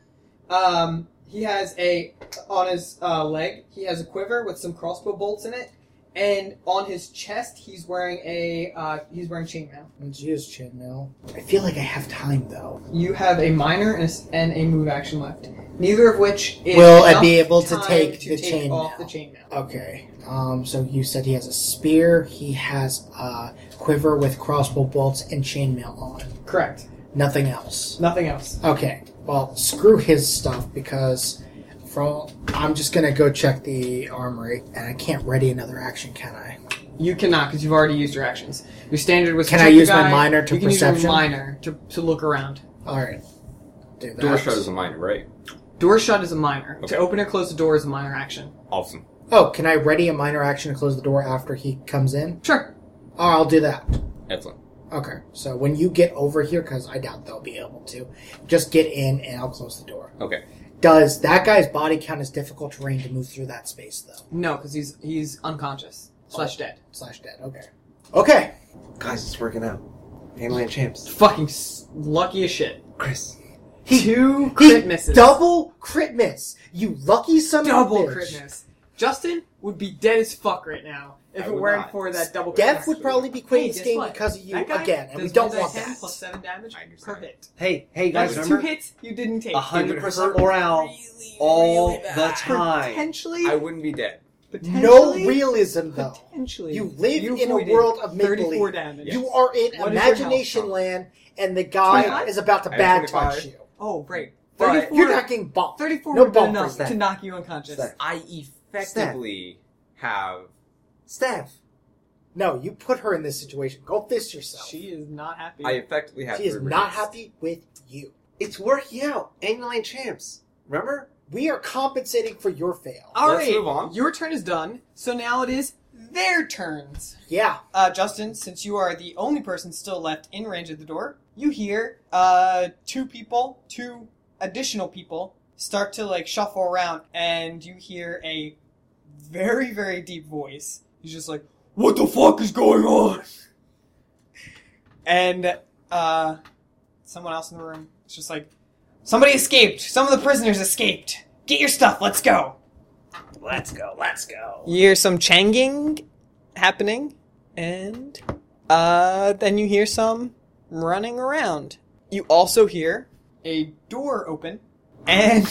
Um, he has a on his uh, leg. He has a quiver with some crossbow bolts in it, and on his chest he's wearing a uh, he's wearing chainmail. Let's use chainmail. I feel like I have time though. You have a minor and a, s- and a move action left. Neither of which is Will I enough be able to time take to the take off chainmail? the chainmail. Okay. Um. So you said he has a spear. He has a quiver with crossbow bolts and chainmail on. Correct. Nothing else. Nothing else. Okay. Well, screw his stuff because from I'm just gonna go check the armory, and I can't ready another action, can I? You cannot because you've already used your actions. Your standard was. Can to I check the use my guy. minor to you can perception? Use your minor to to look around. All right. Do that. Door shut is a minor, right? Door shut is a minor. Okay. To open or close the door is a minor action. Awesome. Oh, can I ready a minor action to close the door after he comes in? Sure. Oh, I'll do that. Excellent. Okay, so when you get over here, because I doubt they'll be able to, just get in and I'll close the door. Okay. Does that guy's body count as difficult terrain to move through that space, though? No, because he's he's unconscious slash dead. Slash dead, okay. Okay. Guys, it's working out. Handling champs. Fucking s- lucky as shit. Chris. Two He crit misses. double crit miss. You lucky son double of a bitch. crit miss. Justin would be dead as fuck right now if I it would weren't not. for that double crit Death miss. would probably be Hey, quitting this guess game what? because of you That guy again, and we does don't one want die ten that. plus seven damage I understand. per hit. Hey, hey, That guys, was remember? two hits you didn't take. A hundred It percent hurt morale really, all really the bad. time. Potentially, I wouldn't be dead. No potentially, realism, though. Potentially, You live in a avoided world of thirty-four make-believe. damage. You are in What is your health, imagination Tom? land, and the guy twenty-five? is about to I have bad twenty-five. touch you. Oh, right. But- thirty-four, You're not getting bumped. thirty-four No would have been bump for enough that. to knock you unconscious. Steph. I effectively have. Steph. No, you put her in this situation. Go fist yourself. She is not happy. I effectively have. She is three not rings. happy with you. It's working out. Angling champs. Remember? We are compensating for your fail. All Let's right, move on. your turn is done. So now it is their turns. Yeah. Uh, Justin, since you are the only person still left in range of the door, you hear uh, two people, two additional people, start to like shuffle around, and you hear a very, very deep voice. He's just like, "What the fuck is going on?" And uh, someone else in the room is just like, "Somebody escaped. Some of the prisoners escaped. Get your stuff. Let's go." Let's go, let's go. You hear some changing happening, and uh, then you hear some running around. You also hear a door open and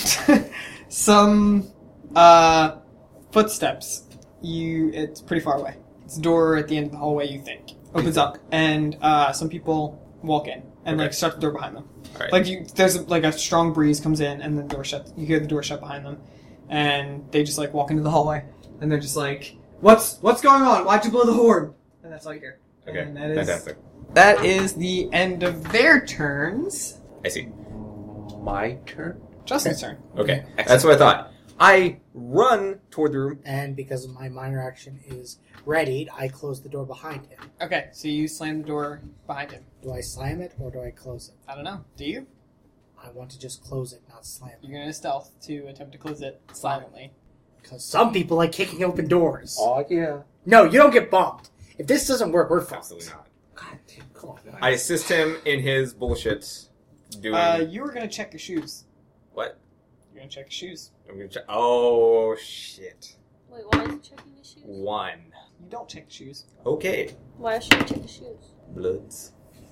some uh, footsteps. You, it's pretty far away. It's a door at the end of the hallway. You think opens up, and uh, some people walk in and Okay. like shut the door behind them. All right. Like you, there's like a strong breeze comes in, and the door shuts. You hear the door shut behind them, and they just like walk into the hallway, and they're just like, "What's what's going on? Why'd you blow the horn?" And that's all you hear. Okay, And that is fantastic. that is the end of their turns. I see. My turn? Justin's turn. Okay, that's what I thought. I run toward the room. And because my minor action is readied, I close the door behind him. Okay, so you slam the door behind him. Do I slam it or do I close it? I don't know. Do you? I want to just close it, not slam it. You're gonna stealth to attempt to close it silently. Because some people like kicking open doors. Oh, yeah. No, you don't get bumped. If this doesn't work, we're fucked. Absolutely not. God, dude, come on. I assist him in his bullshit. Doing Uh, you were gonna check your shoes. what? You're gonna check your shoes. I'm gonna check. Oh shit! Wait, why is he checking the shoes? One. You don't check your shoes. Okay. Why should he check the shoes? Bloods.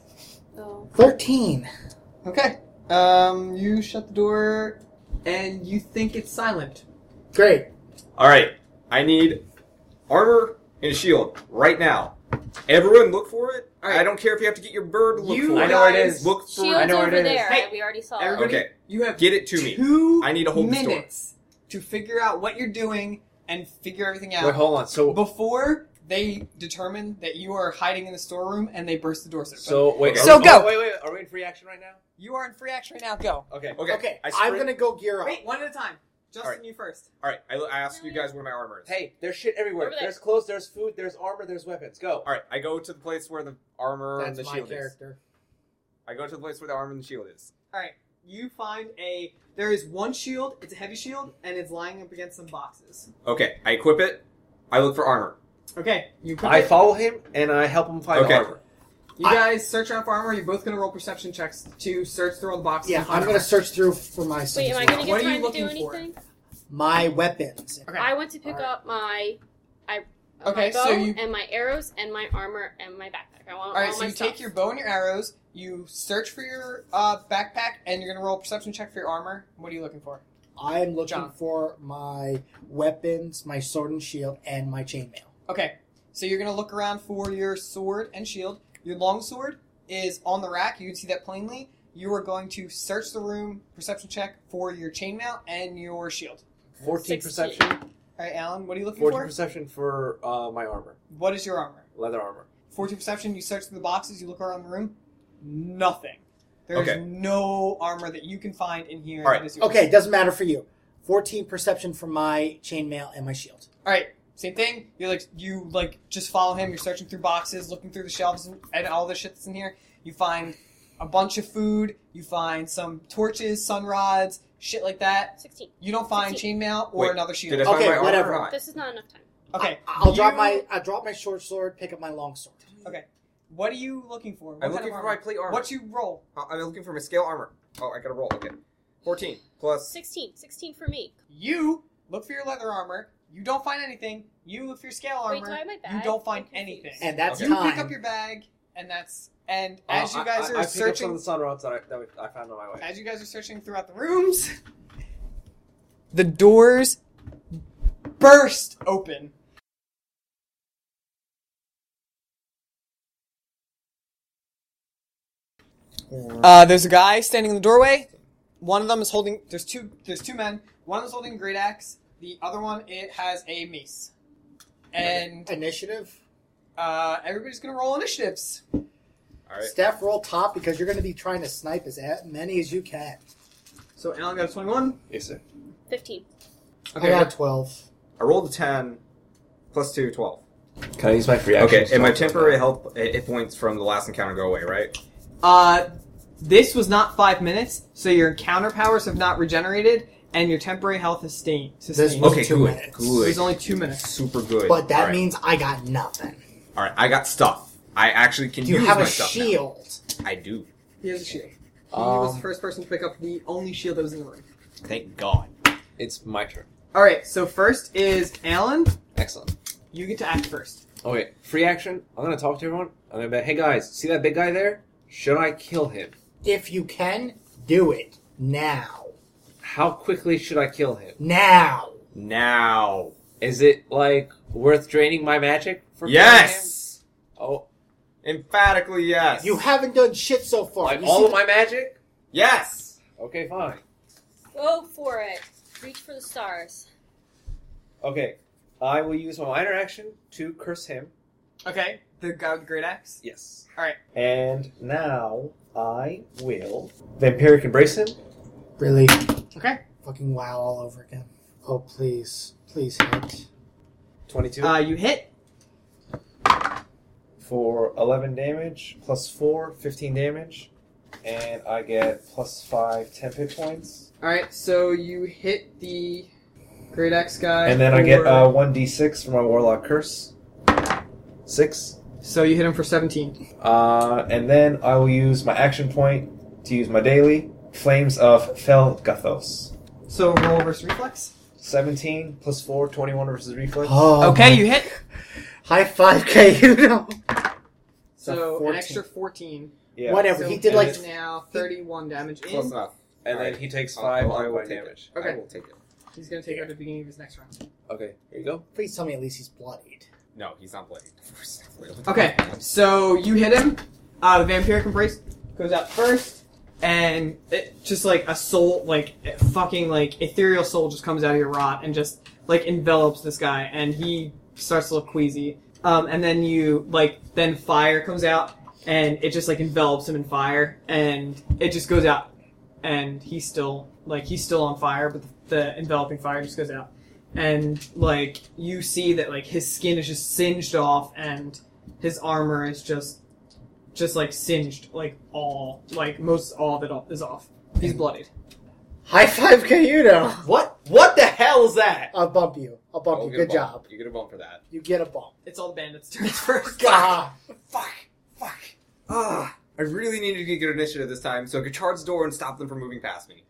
Oh. thirteen. Okay. Um, you shut the door, and you think it's silent. Great. All right. I need armor and a shield right now. Everyone, look for it. All right. I don't care if you have to get your bird to look You for I it. know where it guys- is. Look for Shield's I know where over it is. there. Hey, we already saw it. Everybody, Okay. you have Get it to me. two I need to hold the store. minutes to figure out what you're doing and figure everything out Wait, hold on. So, before they determine that you are hiding in the storeroom and they burst the doors open. so wait. Okay. are So we- go. oh, wait, wait. Are we in free action right now? you are in free action right now. Go. Okay. Okay. Okay, I I'm sprint- gonna go gear up. Wait, one at a time. Justin, All right. you first. All right. I, I asked you guys where my armor is. Hey, there's shit everywhere. Over there. There's clothes, there's food, there's armor, there's weapons. Go. All right. I go to the place where the armor That's and the my shield is. character. I go to the place where the armor and the shield is. All right. You find a. There is one shield. It's a heavy shield, and it's lying up against some boxes. Okay. I equip it. I look for armor. Okay. You. Put I it- follow him and I help him find Okay. the armor. You I- guys search around for armor. You're both gonna roll perception checks to search through all the boxes. Yeah, and find I'm gonna armor. search through for my stuff Wait, as am I well. going to What get are you time to do looking for? anything? My weapons. Okay. I went to pick Alright. up my, I, Okay, my bow so you- and my arrows and my armor and my backpack. I want All right, all so my you stuff. take your bow and your arrows, you search for your uh, backpack, and you're going to roll a perception check for your armor. What are you looking for? I'm looking John. for my weapons, my sword and shield, and my chainmail. Okay, so you're going to look around for your sword and shield. Your long sword is on the rack. You can see that plainly. You are going to search the room, perception check for your chainmail and your shield. fourteen sixteen. perception. All right, Alan, what are you looking fourteen for? perception for uh, my armor. What is your armor? Leather armor. fourteen perception, you search through the boxes, you look around the room. Nothing. There's Okay. no armor that you can find in here. All right. that is yours. Okay, doesn't matter for you. fourteen perception for my chainmail and my shield. All right, same thing. You like you like just follow him. You're searching through boxes, looking through the shelves, and all the shit that's in here. You find a bunch of food. You find some torches, sun rods, shit like that. sixteen. You don't find chainmail or Wait, another Did I shield. find Okay, my armor whatever. or not? This is not enough time. Okay, I, will drop you- my I drop my short sword, pick up my long sword. Okay, what are you looking for? What I'm kind looking of for my armor? plate armor. What you roll? Uh, I'm looking for my scale armor. Oh, I gotta roll. Okay. fourteen plus. sixteen. sixteen for me. You look for your leather armor. You don't find anything. You look for your scale armor. Wait, do I have my You bag? don't find I'm confused. anything. And that's Okay. You time. pick up your bag, and that's and Uh, as you guys I, are I, I pick up some searching, of the sun rods that I, that I found on my way. as you guys are searching throughout the rooms, the doors burst open. Uh, there's a guy standing in the doorway. One of them is holding. There's two. There's two men. One of them's holding a great axe. The other one it has a mace. And Initiative. uh, everybody's gonna roll initiatives. All right. Steph, roll top because you're going to be trying to snipe as many as you can. So Alan got a twenty-one. Yes, sir. Fifteen. I got a twelve. I rolled a ten, plus two, twelve. Can I use my free action? Okay, and my temporary health hit points from the last encounter go away, right? Uh, this was not five minutes, so your encounter powers have not regenerated, and your temporary health is staying. This sustained. was Okay, two good, minutes. It good. was only two minutes. Super good. But that Alright. means I got nothing. Alright, I got stuff. I actually can Do you use have my a stuff now. shield? I do. He has a shield. He was Um, the first person to pick up the only shield that was in the room. Thank God. It's my turn. Alright, so first is Alan. Excellent. You get to act first. Okay, free action. I'm gonna talk to everyone. I'm gonna be like, hey guys, see that big guy there? Should I kill him? If you can, do it. Now. How quickly should I kill him? Now. Now. Is it, like, worth draining my magic for Yes! killing him? Oh, Emphatically yes. You haven't done shit so far. like You all see- of my magic? Yes! Okay, fine. Go for it. Reach for the stars. Okay, I will use my minor action to curse him. Okay, the guy with the great axe. Yes. Alright. And now I will vampiric embrace him. Really? Okay. Fucking wow all over again. Oh, please. Please hit. twenty-two. Uh, you hit. For eleven damage, plus four, fifteen damage. And I get plus five, ten hit points. Alright, so you hit the great axe guy. And then I get for- uh, one d six for my warlock curse. Six. So you hit him for seventeen. Uh, and then I will use my action point to use my daily Flames of Felgathos. So roll versus reflex. seventeen plus four, twenty-one versus reflex. Oh, Okay, my- you hit. High five, K, you know. So an fourteen. extra fourteen. Yeah. Whatever. So He did like. is now thirty-one damage Close in. enough. And Alright. then he takes I'll- five I'll- I will ongoing take it. damage. Okay. I will take it. He's gonna take out at the beginning of his next round. Okay, here you go. Please tell me at least he's bloodied. No, he's not bloody. Of course he's not bloody. Okay, so you hit him. Uh, the vampiric embrace goes out first, and it just like a soul, like a fucking like ethereal soul, just comes out of your rot and just like envelops this guy, and he starts to look queasy. Um, and then you like then fire comes out, and it just like envelops him in fire, and it just goes out, and he's still like he's still on fire, but the, the enveloping fire just goes out. And like you see that like his skin is just singed off, and his armor is just just like singed, like all like most all of it is off. He's bloodied. High five, K, you know. What? What the hell is that? I'll bump you. I'll bump I'll you. get a Good bump. job. You get a bump for that. You get a bump. It's all the bandits' turns first. God. Fuck. Fuck. Ah. I really needed to get initiative this time so I could charge the door and stop them from moving past me.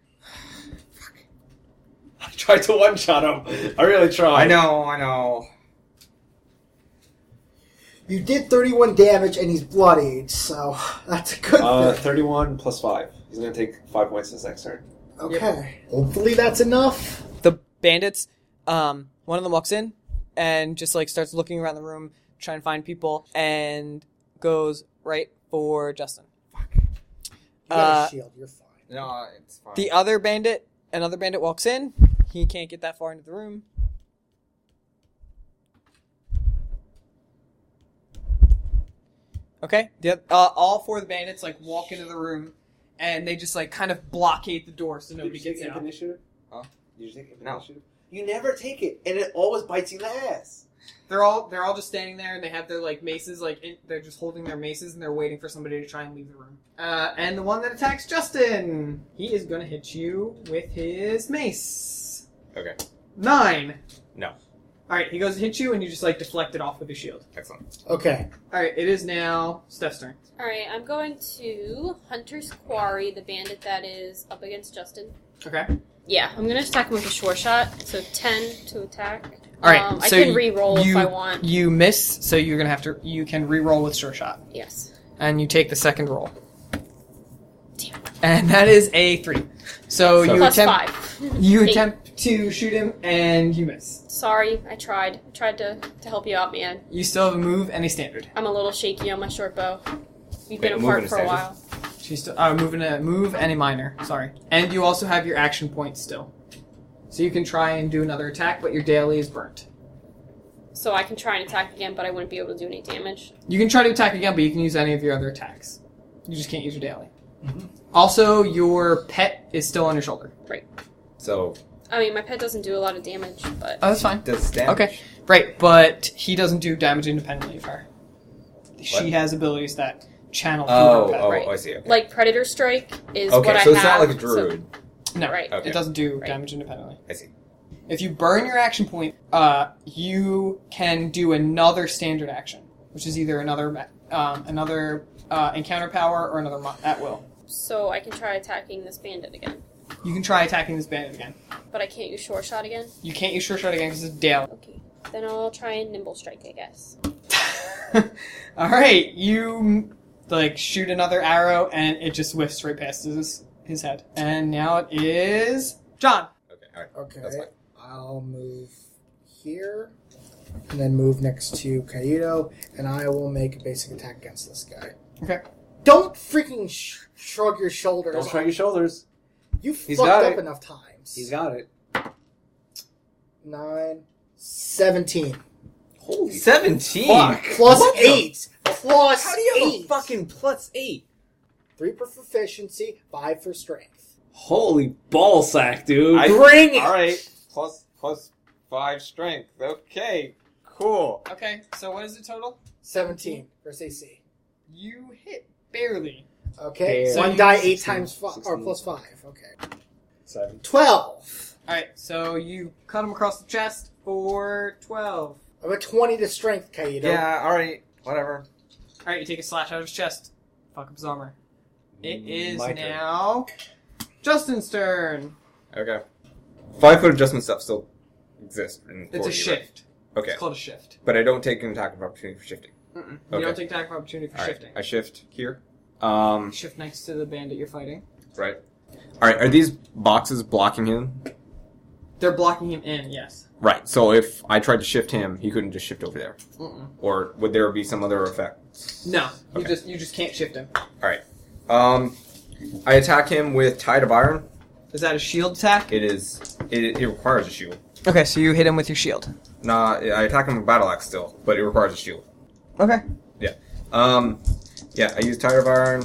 I tried to one-shot him. I really tried. I know, I know. You did thirty-one damage and he's bloodied, so that's a good Uh, thing. thirty-one plus five. He's gonna take five points this next turn. Okay. Hopefully that's enough. The bandits, um, one of them walks in and just like starts looking around the room, trying to find people, and goes right for Justin. You got Uh, a shield. You're fine. No, it's fine. The other bandit, another bandit walks in. He can't get that far into the room. Okay, the, oth- uh, all four of the bandits like walk into the room, and they just like kind of blockade the door so nobody gets out. initiative? Huh? Did you take No. initiative? You never take it, and it always bites you in the ass. They're all they're all just standing there, and they have their like maces, like in, they're just holding their maces, and they're waiting for somebody to try and leave the room. Uh, and the one that attacks Justin, he is going to hit you with his mace. Okay. Nine. No. All right, he goes to hit you, and you just like deflect it off with your shield. Excellent. Okay. All right, it is now Steph's turn. Alright, I'm going to Hunter's Quarry, the bandit that is up against Justin. Okay. Yeah, I'm gonna attack him with a short shot, so ten to attack. All right, um, so I can you- re-roll you, if I want. You miss, so you're gonna have to. You can re-roll with sure shot, Yes. and you take the second roll, Damn. and that is a three. So, So- you Plus attempt. five. You Eight. attempt to shoot him, and you miss. Sorry, I tried. I tried to, to help you out, man. You still have a move and a standard. I'm a little shaky on my short bow. We've Wait, been a move apart and a for a standard? while. She's still uh, moving a move and a minor. Sorry, and you also have your action point still, so you can try and do another attack, but your daily is burnt. So I can try and attack again, but I wouldn't be able to do any damage. You can try to attack again, but you can use any of your other attacks. You just can't use your daily. Also, your pet is still on your shoulder. So I mean, my pet doesn't do a lot of damage, but Oh, that's fine. does damage. Okay, right, but he doesn't do damage independently of her. She What? has abilities that channel through Oh, her pet. oh, Right. I see. Okay, like Predator Strike is okay what I so it's have. not like a so- druid. No, Right. Okay. it doesn't do Right. damage independently. I see. If you burn your action point, uh, you can do another standard action, which is either another um, another uh, encounter power or another mo- at will. So I can try attacking this bandit again, You can try attacking this bandit again. but I can't use Sure Shot again. You can't use Sure Shot again because it's daily. Okay, then I'll try and Nimble Strike, I guess. All right, you like shoot another arrow and it just whiffs right past his his head. And now it is John. Okay, all right. Okay. That's fine. I'll move here, and then move next to Kaido, and I will make a basic attack against this guy. Okay. Don't freaking sh- shrug your shoulders. Don't shrug your shoulders. You He's fucked got up it. enough times. He's got it. Nine, seventeen. Holy Seventeen. fuck. Plus What the- eight. Plus How do you have eight. a fucking plus eight? Three for proficiency, five for strength. Holy ball sack, dude. I- Bring it. All right, plus plus five strength. Okay, cool. Okay, so what is the total? Seventeen versus A C. You hit barely. Okay, Fair. one So die you- eight sixteen, times five, or sixteen. plus five. Okay, Seven. twelve. All right, so you cut him across the chest for twelve. I'm at twenty to strength, Kaido. Yeah, all right, whatever. All right, you take a slash out of his chest. Fuck up his armor. It is My turn. now Justin's turn. Okay. Five foot adjustment stuff still exists. In It's a four E, right? shift. Okay, It's called a shift. but I don't take an attack of opportunity for shifting. Mm-mm. Okay. You don't take attack of opportunity for All right, shifting. I shift here. Um, Shift next to the bandit you're fighting. right. All right, are these boxes blocking him? They're blocking him in, yes. Right. So if I tried to shift him, he couldn't just shift over there, Mm-mm. or would there be some other effect? No, you Okay. just you just can't shift him. All right. Um, I attack him with Tide of Iron. Is that a shield attack? It is. It, it requires a shield. Okay, so you hit him with your shield. Nah, I attack him with Battle Axe still, but it requires a shield. Okay. Um, yeah, I use Tide of Iron.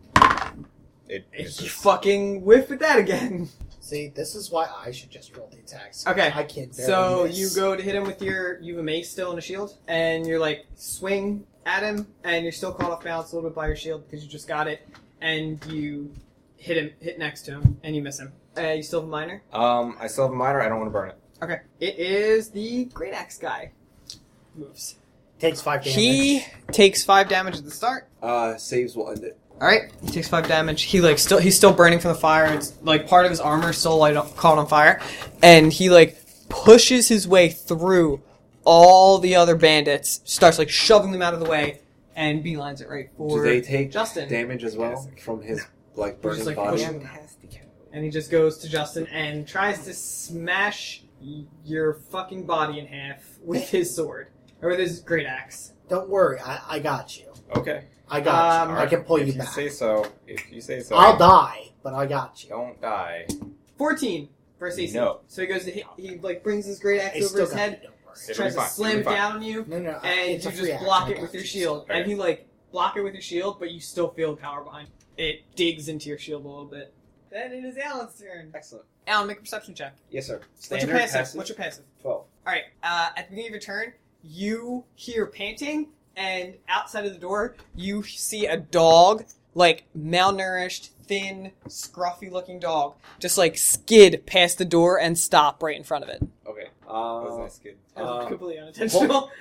It. You misses. fucking whiff with that again. See, this is why I should just roll the attacks. Okay, I can't. barely So miss. you go to hit him with your you have a mace still and a shield, and you're like swing at him, and you're still caught off balance a little bit by your shield because you just got it, and you hit him hit next to him, and you miss him. Uh, you still have a minor? Um, I still have a miner. I don't want to burn it. Okay. It is the Great Axe guy. Moves. Takes five damage. He takes five damage at the start. Uh, saves will end it. All right, he takes five damage. He like still he's still burning from the fire. And it's like part of his armor is still light on, caught on fire, and he like pushes his way through all the other bandits, starts like shoving them out of the way, and beelines it right for Do they take Justin. damage as well from his like He's burning just, like, body? pushing them. And he just goes to Justin and tries to smash y- your fucking body in half with his sword or with his great axe. Don't worry, I, I got you. Okay. I got Um, you. I can pull if you you back. say so. If you say so. I'll die, but I got you. Don't die. Fourteen versus A C. No. So he goes to hit, he like brings his great axe I over still his got head. you, don't worry. It'll Tries be to fine. slam It'll it be fine. down on you, No, no, and it's you a just free action. block I it got with your you. shield. Okay. And he like block it with your shield, but you still feel the power behind it. It digs into your shield a little bit. Then it is Alan's turn. Excellent. Alan, make a perception check. Yes, sir. What's Standard your passive? passive. What's your passive? Twelve. All right. Uh, at the beginning of your turn, you hear panting, and outside of the door, you see a dog, like malnourished, thin, scruffy-looking dog, just like skid past the door and stop right in front of it. Okay. That was Uh, nice, kid. Uh, completely unintentional.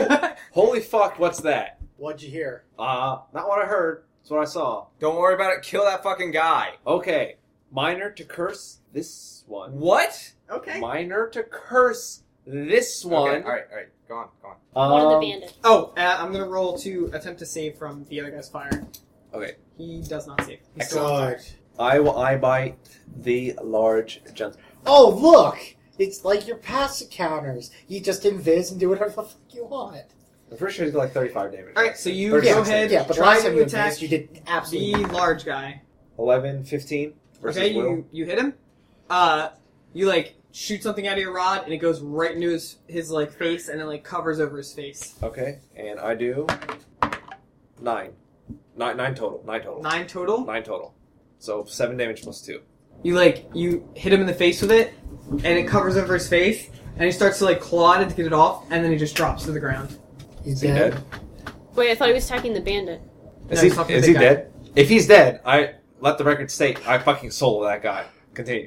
holy fuck! What's that? What'd you hear? Uh, not what I heard. It's what I saw. Don't worry about it. Kill that fucking guy. Okay. Minor to curse this one. What? okay. Minor to curse this one. Okay, all right, all right. Go on, go on. One of the Um, bandits. Oh, uh, I'm gonna roll to attempt to save from the other guy's fire. Okay. He does not save. He's still on fire. Good. I will eye bite the large gentleman. Oh, look! It's like your passive counters. You just invis and do whatever the fuck you want. I'm pretty sure he's got like thirty-five damage. All right, so you thirty go six ahead. Yeah, but try last time to you attack invis, you did absolutely the large guy. eleven, fifteen versus Okay, Will. you you hit him. Uh, you like shoot something out of your rod, and it goes right into his his like face, and then like covers over his face. Okay, and I do nine. Nine, nine total. Nine total. Nine total. Nine total. So seven damage plus two. You like you hit him in the face with it, and it covers over his face, and he starts to like claw it to get it off, and then he just drops to the ground. He's Is he dead. dead? Wait, I thought he was attacking the bandit. Is No, he, he's talking to is the he guy. dead? If he's dead, I let the record state I fucking solo that guy. Continue.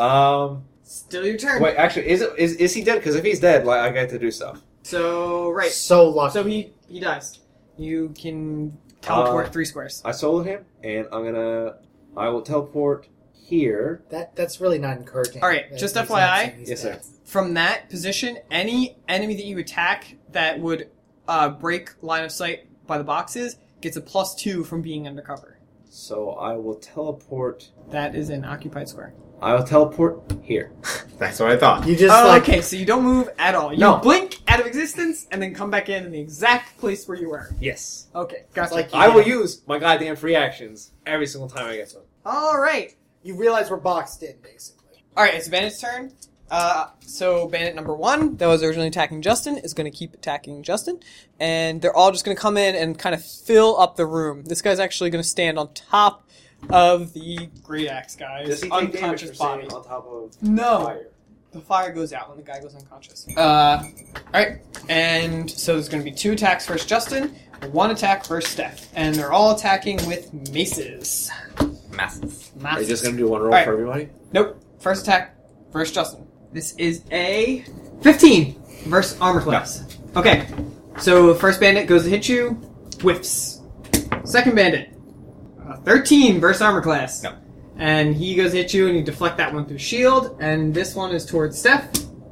Um. Still your turn. Wait, actually, is it is is he dead? Because if he's dead, like I get to do stuff. So right. So lucky. So he he dies. You can teleport Uh, three squares. I soloed him, and I'm gonna. I will teleport here. that that's really not encouraging. All right, That just makes F Y I. sense that he's Yes, dead. sir. From that position, any enemy that you attack that would uh, break line of sight by the boxes gets a plus two from being undercover. So I will teleport. That is an occupied square. I will teleport here. That's what I thought. You just Oh, like okay, so you don't move at all. You No. blink out of existence and then come back in in the exact place where you were. Yes. Okay, gotcha. like- I will use my goddamn free actions every single time I get some. all right. you realize we're boxed in, basically. All right, it's Bandit's turn. Uh, so Bandit number one, that was originally attacking Justin, is going to keep attacking Justin, and they're all just going to come in and kind of fill up the room. This guy's actually going to stand on top of the Great Axe guy's unconscious body. on top of No, fire? the fire goes out when the guy goes unconscious. Uh, all right, and so there's going to be two attacks versus Justin, one attack versus Steph, and they're all attacking with maces. Massive. Are Maces. you just gonna do one roll Alright. for everybody? Nope. First attack versus Justin. This is a fifteen versus armor class. Okay. So first bandit goes to hit you, whiffs. Second bandit, uh, thirteen versus armor class. No. And he goes to hit you, and you deflect that one through shield. And this one is towards Steph,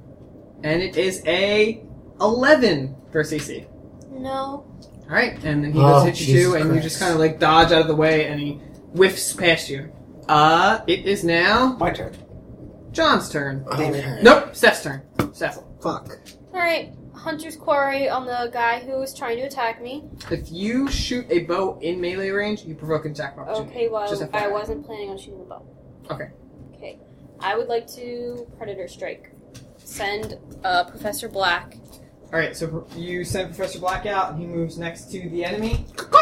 and it is a eleven versus A C. No. All right, and then he Oh, goes to hit you Jesus too, and you Christ. just kind of like dodge out of the way, and he whiffs past you. Uh, it is now My turn. John's turn. Okay. Nope, Steph's turn. Steph. Fuck. Alright, Hunter's Quarry on the guy who was trying to attack me. If you shoot a bow in melee range, you provoke an attack of opportunity. Okay, well, Just F Y I. I wasn't planning on shooting the bow. Okay. Okay. I would like to Predator Strike. Send uh, Professor Black. Alright, so pro- you send Professor Black out, and he moves next to the enemy.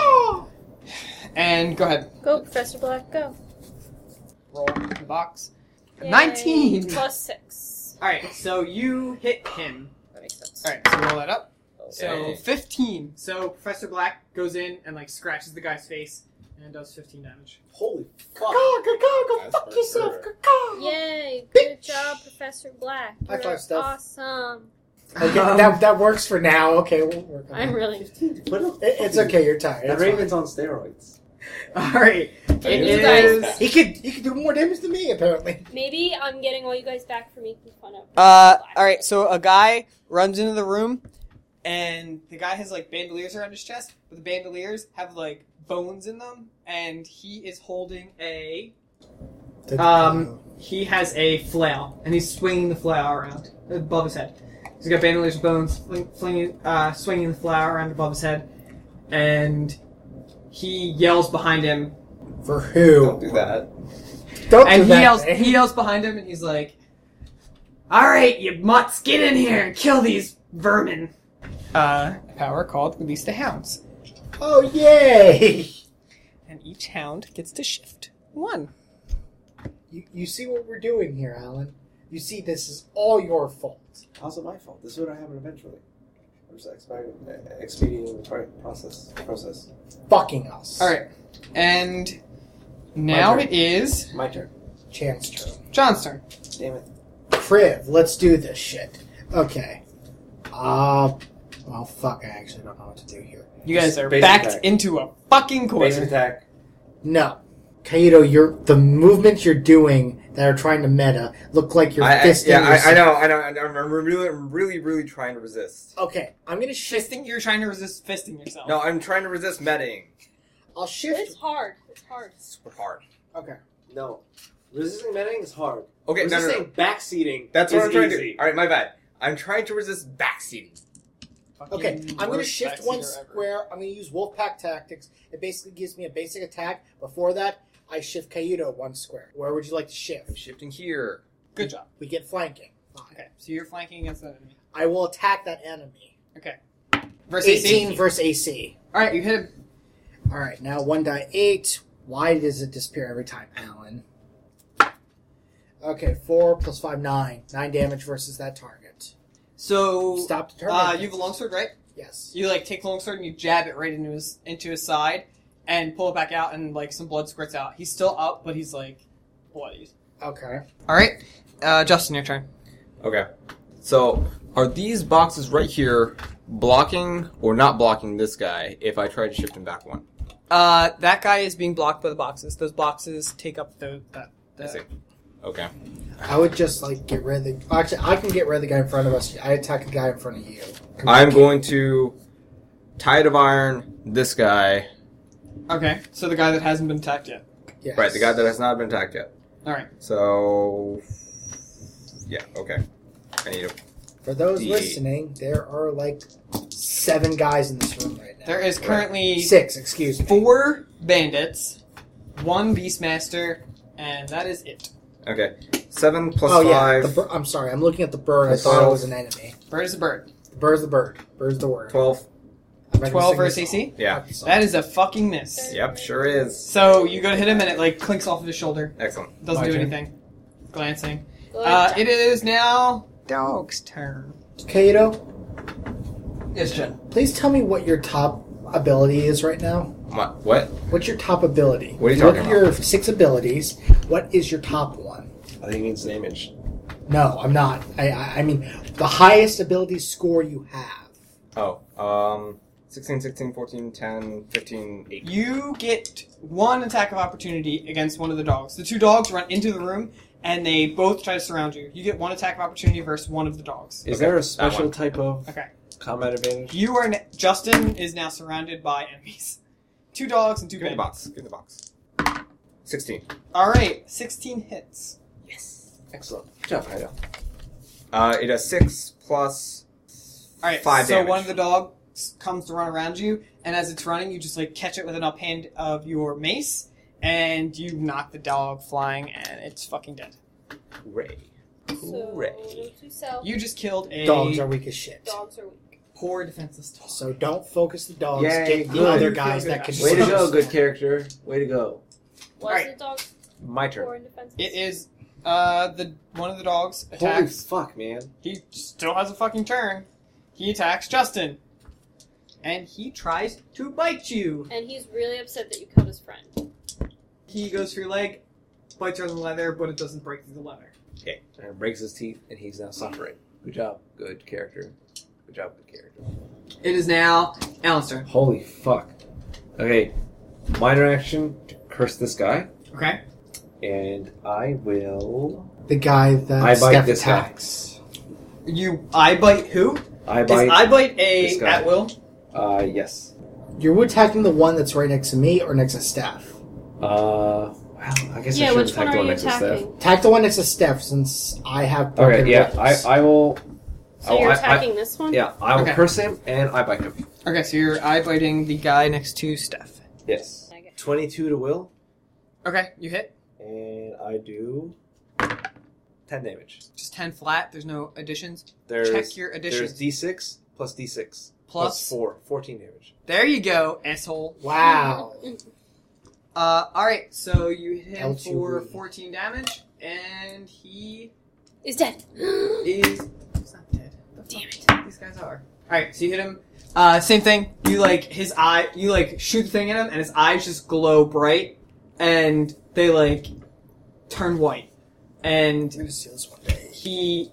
And go ahead. Go, Professor Black, go. Roll the box. Yay. nineteen! Plus six. Alright, so you hit him. That makes sense. Alright, so roll that up. So Okay. fifteen. So Professor Black goes in and like scratches the guy's face and does fifteen damage. Holy fuck! Go, go, go, go That's fuck for yourself. sure. Go, go. Yay! Good job, Professor Black. High You're five, Steph. awesome. Okay, Um, that, that works for now. Okay, we'll work on I'm it. really. It- It's okay, you're tired. The That's Raven's on steroids. Alright. It You guys- is. fine. He could he could do more damage than me, apparently. Maybe I'm getting all you guys back for making fun of. Uh, Black. alright, so a guy runs into the room, and the guy has, like, bandoliers around his chest, but the bandoliers have, like, bones in them, and he is holding a... Um, he has a flail, and he's swinging the flail around above his head. He's got bandoliers with bones, fling, flinging, uh, swinging the flail around above his head, and he yells behind him, For who? Don't do that. Don't and do he that. yells, man. he yells behind him, and he's like, "Alright, you mutts, get in here and kill these vermin." Uh, a power called Release the Hounds. Oh, yay! And each hound gets to shift one. You, you see what we're doing here, Alan? You see, this is all your fault. How's it my fault? This would happen eventually. I'm just expediting, expediting the pro- process. Process. Fucking us. Alright, and now turn. it is My turn. Chance turn. John's turn. Damn it. Priv, let's do this shit. Okay. Uh, well, fuck, I actually don't know what to do here. You guys are Basic backed attack. into a fucking corner. Basic attack. No. Kaito, you're, the movements you're doing that are trying to meta look like you're I, I, fisting yeah, I, I yourself. know, I know. I know, I'm really, I'm really, really trying to resist. Okay, I'm gonna shift. Fisting, you're trying to resist fisting yourself. No, I'm trying to resist metaing. I'll shift. It's hard. It's hard. It's super hard. Okay. No. Resisting medding is hard. Okay, no, no, no. Resisting backseating That's is what I'm trying to easy. do. All right, my bad. I'm trying to resist backseating. Okay, Fucking I'm gonna worst shift one backseater ever. square. I'm gonna use Wolfpack Tactics. It basically gives me a basic attack. Before that, I shift Kaito one square. Where would you like to shift? I'm shifting here. Good job. We get flanking. Fine. Okay, so you're flanking against the enemy. I will attack that enemy. Okay. Versus A C. eighteen versus A C. Alright, you hit him. All right, now one die eight. Why does it disappear every time, Alan? Okay, four plus five, nine. Nine damage versus that target. So, Stop the turn. uh, you have a longsword, right? Yes. You like take the longsword and you jab it right into his into his side, and pull it back out, and like some blood squirts out. He's still up, but he's like bloodied. Okay. All right, uh, Justin, your turn. Okay. So, are these boxes right here blocking or not blocking this guy if I try to shift him back one? Uh, that guy is being blocked by the boxes. Those boxes take up the that. I see. Okay. I would just like get rid of the. Actually, I can get rid of the guy in front of us. I attack the guy in front of you. I'm going to Tide of Iron this guy. Okay, so the guy that hasn't been attacked yet. Yes. Right, the guy that has not been attacked yet. All right. So, yeah, okay. I need a... For those D eight. listening, there are like seven guys in this room right now. There is currently Six, excuse me. four bandits, one beastmaster, and that is it. Okay. Seven plus Oh yeah, five. the bir- I'm sorry. I'm looking at the bird. I Plus thought it twelve. was an enemy. Bird is a bird. The bird's the bird. Bird's the word. Twelve. I'm ready to twelve sing versus the A C? song. Yeah. Fuck the song. That is a fucking miss. Yep, sure is. So you go to hit him, and it like clinks off of his shoulder. Excellent. Doesn't My do turn. anything. Glancing. Good Uh, job. it is now dog's turn. Kato, Yes, Jen. please tell me what your top ability is right now. What? What? What's your top ability? What are you Look talking at your six abilities. What is your top one? I think he means damage. No, I'm not. I, I, I mean, the highest ability score you have. Oh, um, sixteen, sixteen, fourteen, ten, fifteen, eight. You get one attack of opportunity against one of the dogs. The two dogs run into the room, and they both try to surround you. You get one attack of opportunity versus one of the dogs. Is Okay, there a that special one. type of Okay. combat advantage? You are... Ne- Justin is now surrounded by enemies. Two dogs and two Give me the bandits. box. Give me the box. Sixteen. Alright, sixteen hits. Excellent. Good job, Hydo. Uh, it does six plus Alright, five so damage. one of the dogs comes to run around you, and as it's running, you just like catch it with an uphand of your mace, and you knock the dog flying, and it's fucking dead. Hooray. So, Hooray. note to self, You just killed a Dogs are weak as shit. dogs are weak. poor defenseless dog. So don't focus the dogs. Yay, Get the good. other You guys feel that good. can. Way to go, focus good them. character. Way to go. Was Alright. the dog My poor turn. in defense? It is uh the one of the dogs Holy attacks. fuck, man. He still has a fucking turn. He attacks Justin, and he tries to bite you. And he's really upset that you killed his friend. He goes for your leg, bites you on the leather, but it doesn't break through the leather. And it breaks his teeth, and he's now suffering. Good job. Good character. Good job, good character. It is now Alan's turn. Holy fuck. Okay. Minor action to curse this guy, Okay. and I will. The guy that I bite Steph this guy. attacks. You I bite who? I Is bite. I bite this a guy. at will? Uh, yes. You're attacking the one that's right next to me or next to Steph. Uh, well, I guess Yeah, I should which attack one the are one you next to Steph. attacking? Attack the one next to Steph since I have broken Okay, yeah, ribs. I, I will. So oh, you're I- attacking this one? Yeah, I will Okay. curse him, and I bite him. Okay, so you're eye biting the guy next to Steph. Yes. Okay. twenty-two to will, Okay, you hit. and I do ten damage. Just ten flat. There's no additions. There's, Check your There's additions. D six plus D six. Plus- four. fourteen damage. There you go, asshole. Wow. Uh, all right. So you hit him L two for wound. fourteen damage, and he He's dead. is. He's not dead. Damn it. These guys are. All right. So you hit him. Uh, same thing. You like his eye. You like shoot the thing at him, and his eyes just glow bright, and they like turn white, and I'm gonna steal this one day. he.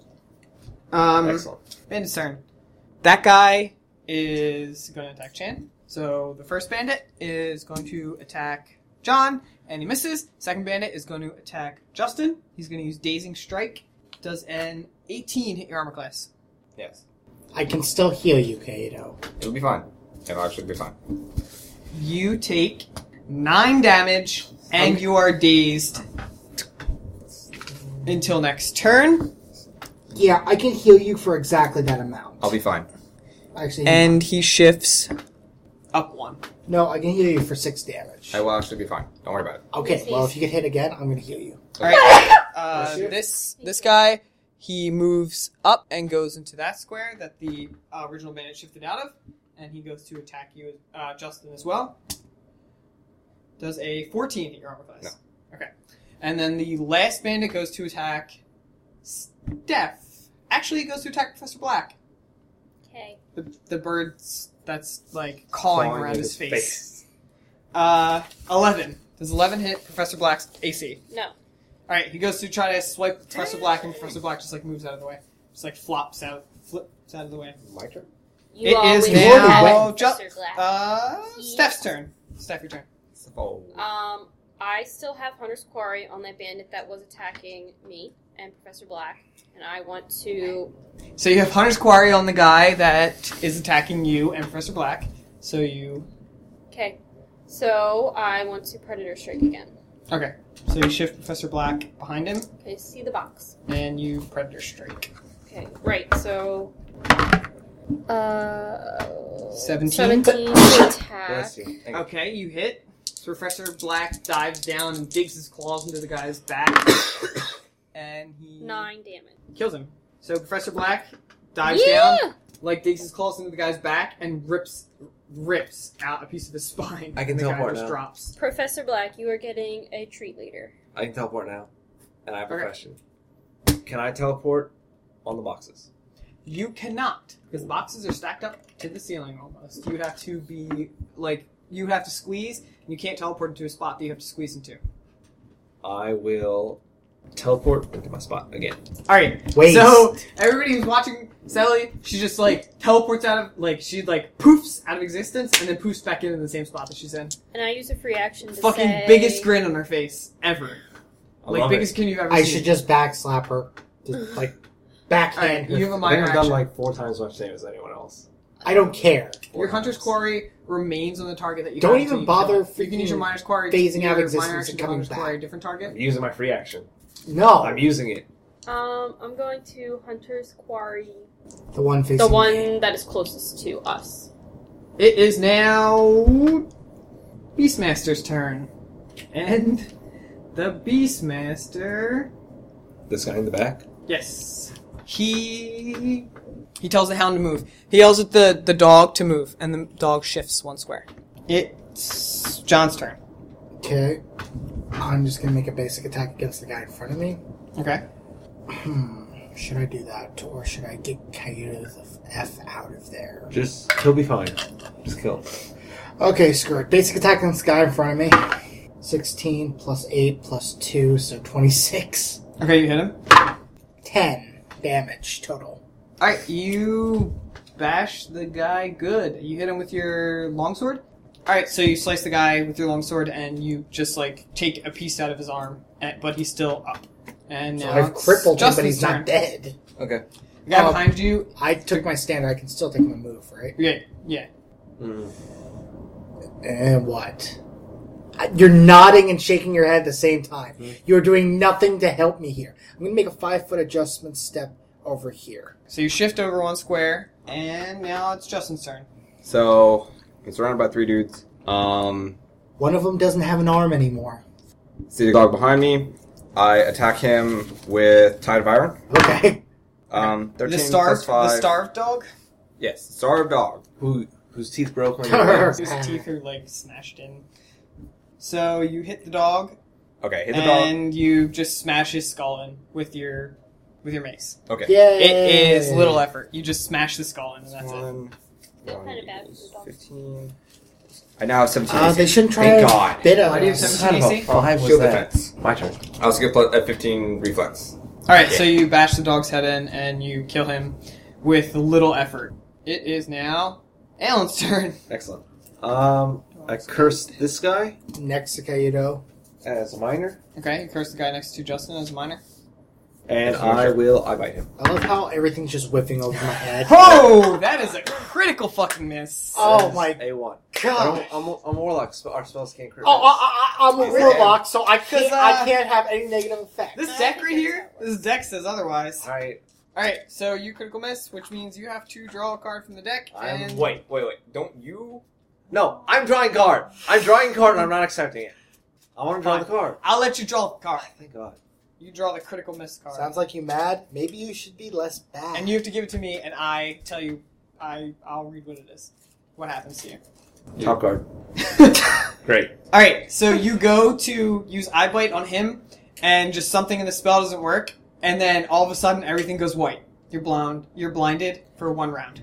Um. Excellent. Bandit's turn. That guy is going to attack Chan. So the first bandit is going to attack John, and he misses. Second bandit is going to attack Justin. He's going to use Dazing Strike. Does an eighteen hit your armor class? Yes. I can still heal you, Kato. It'll be fine. It'll actually be fine. You take nine damage, and Okay. you are dazed until next turn. Yeah, I can heal you for exactly that amount. I'll be fine. Actually, And he shifts up one. no, I can heal you for six damage. I will actually be fine. Don't worry about it. Okay, well, if you get hit again, I'm gonna heal you. All right. Uh, Bless you. this this guy, he moves up and goes into that square that the uh, original bandit shifted out of, and he goes to attack you, uh, Justin, as well. Does a fourteen hit your armor class? No. Okay. And then the last bandit goes to attack Steph. Actually, it goes to attack Professor Black. Okay. The, the bird's that's like cawing Clawing around in his his face. Uh, eleven. Does eleven hit Professor Black's A C? No. Alright, he goes to try to swipe Professor Black, and Professor Black just like moves out of the way. Just like flops out, flips out of the way. My turn. You It always is now- attack Ju- Professor Black. Uh, He- Steph's turn. Steph, your turn. Oh. Um, I still have Hunter's Quarry on that bandit that was attacking me and Professor Black, and I want to. So you have Hunter's Quarry on the guy that is attacking you and Professor Black. So you... Okay. So I want to Predator Strike again. Okay. So you shift Professor Black behind him, Okay, see the box. and you Predator Strike. Okay, right, so. Uh. seventeen. seventeen to attack. Bless you. Thank you. Okay, you hit. So Professor Black dives down and digs his claws into the guy's back. And he... Nine damage. kills him. So Professor Black dives Yeah! down, like digs his claws into the guy's back, and rips rips out a piece of his spine. I can and the guy teleport just now. drops. Professor Black, you are getting a treat later. I can teleport now. And I have a Okay. question. Can I teleport on the boxes? You cannot, because the boxes are stacked up to the ceiling almost. You have to be like you have to squeeze, and you can't teleport into a spot that you have to squeeze into. I will teleport into my spot again. All right. Waste. So everybody who's watching Sally, she just like teleports out of like she like poofs out of existence and then poofs back into the same spot that she's in. And I use a free action to Fucking say... biggest grin on her face ever. I Like love biggest it. grin you've ever I seen. should just backslap her. Just, like, backhand Alright, her. you have a I minor think I've action. done like four times as much damage as anyone else. I don't care. Your Hunter's Quarry remains on the target that you Don't have even until you bother kill it. You can use your freaking Miner's Quarry. phasing out of your existence minor and action coming Hunter's Quarry, back. different target. I'm using my free action. No. I'm using it. Um, I'm going to Hunter's Quarry. The one facing The me. one that is closest to us. It is now Beastmaster's turn. And the Beastmaster... This guy in the back. Yes. He... He tells the hound to move. He yells at the, the dog to move, and the dog shifts one square. It's John's turn. Okay. I'm just gonna make a basic attack against the guy in front of me. Okay. Hmm. Should I do that, or should I get Coyote the F out of there? Just, he'll be fine. Just kill him. Okay, screw it. Basic attack against the guy in front of me. sixteen plus eight plus two, so twenty-six. Okay, you hit him. ten damage total. Alright, you bash the guy good. You hit him with your longsword. Alright, so you slice the guy with your longsword and you just like take a piece out of his arm, and, but he's still up. And So now I've it's crippled him, but Justin's he's turn. not dead. Okay. The guy Um, behind you. I took my standard. I can still take my move, right? Yeah, yeah. Mm. And what? You're nodding and shaking your head at the same time. Hmm. You're doing nothing to help me here. I'm going to make a five foot adjustment step over here. So you shift over one square, and now it's Justin's turn. So I'm surrounded by three dudes. Um, One of them doesn't have an arm anymore. see the dog behind me. I attack him with Tide of Iron. Okay. Um, thirteen The starved, plus five. the starved dog. Yes, starved dog. Who, whose teeth broke when you were His teeth are like smashed in. So you hit the dog, Okay, hit the dog. and you just smash his skull in with your with your mace. Okay. Yay. It is little effort. You just smash the skull in, and that's it. One, Feel one, kind of bad for the dog. fifteen. I now have seventeen. Uh, they shouldn't try Thank to God. bit us. Why do you have Son of seventeen a A C? five was Shield that? defense. My turn. I also get plus, uh, fifteen reflex. All right, so you bash the dog's head in, and you kill him with little effort. It is now Alan's turn. Excellent. Um, I cursed this guy Next to Kaido. as a minor, Okay, you curse the guy next to Justin as a minor. and That's your I turn. will, I bite him. I love how everything's just whipping over my head. Oh, that is a critical fucking miss. Oh As my A one. god. I'm, I'm, I'm a warlock. Sp- Our spells can't crit. Oh, I, I, I'm a Really? warlock, so I can't. Because, uh, I can't have any negative effect. This deck right here, this deck says otherwise. Alright, Alright, so you critical miss, which means you have to draw a card from the deck, I'm- and... Wait, wait, wait. Don't you? no, I'm drawing card. I'm drawing card, and I'm not accepting it. I want to draw the card. I'll let you draw the card. Thank God. You draw the critical miss card. Sounds like you mad. Maybe you should be less bad. And you have to give it to me, and I tell you, I, I'll read what it is. What happens to you. Top guard. Great. All right, so you go to use Eye Bite on him, and just something in the spell doesn't work, and then all of a sudden everything goes white. You're blind. You're blinded for one round.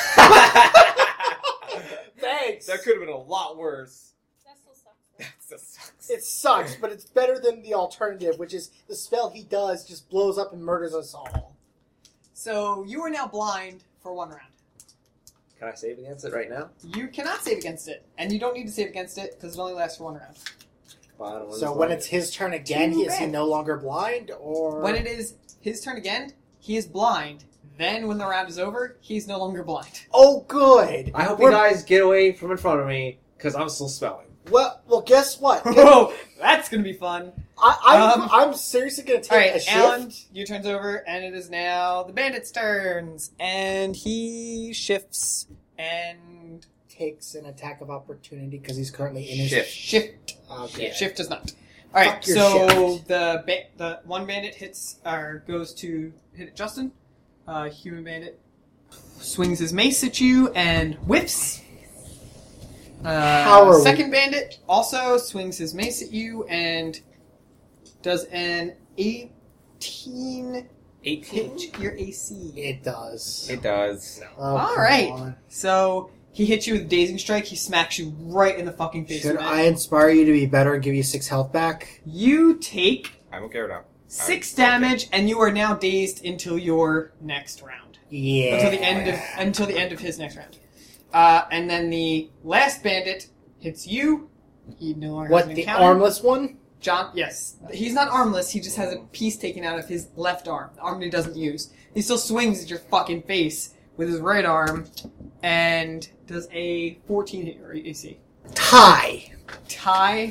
Thanks. That could have been a lot worse. That still sucks. That still sucks. It sucks, but it's better than the alternative, which is the spell he does just blows up and murders us all. So you are now blind for one round. Can I save against it right now? You cannot save against it, and you don't need to save against it because it only lasts for one round. Well, I don't want So to when blind it's his turn again, Too he, is he bad. no longer blind, or When it is his turn again, he is blind. Then when the round is over, he's no longer blind. Oh, good. I hope We're- you guys get away from in front of me because I'm still spelling. Well, well, guess what? Oh, that's gonna be fun. I, I'm, Um, I'm seriously going to All take a right, shift. Alan, your turn's over, and it is now the bandit's turns, and he shifts and Takes an attack of opportunity because he's currently in his Shift. shift. Okay. Shift does not. All right, Fuck your so shift. the ba- the one bandit hits or goes to hit Justin. Uh, human bandit swings his mace at you and whiffs. Uh, How are we- second bandit also swings his mace at you and does an eighteen eighteen? hit your A C. It does. It does. Oh, All come right. on. So he hits you with a dazing strike. He smacks you right in the fucking face. Should with it. I inspire you to be better and give you six health back? You take I'm okay with that. six I'm okay. damage, and you are now dazed until your next round. Yeah. Until the end of until the end of his next round. Uh, and then the last bandit hits you. He no longer has What, an the encounter. armless one? John, yes, he's not armless. He just has a piece taken out of his left arm, the arm that he doesn't use. He still swings at your fucking face with his right arm, and does a fourteen hit your A C. Tie. Tie.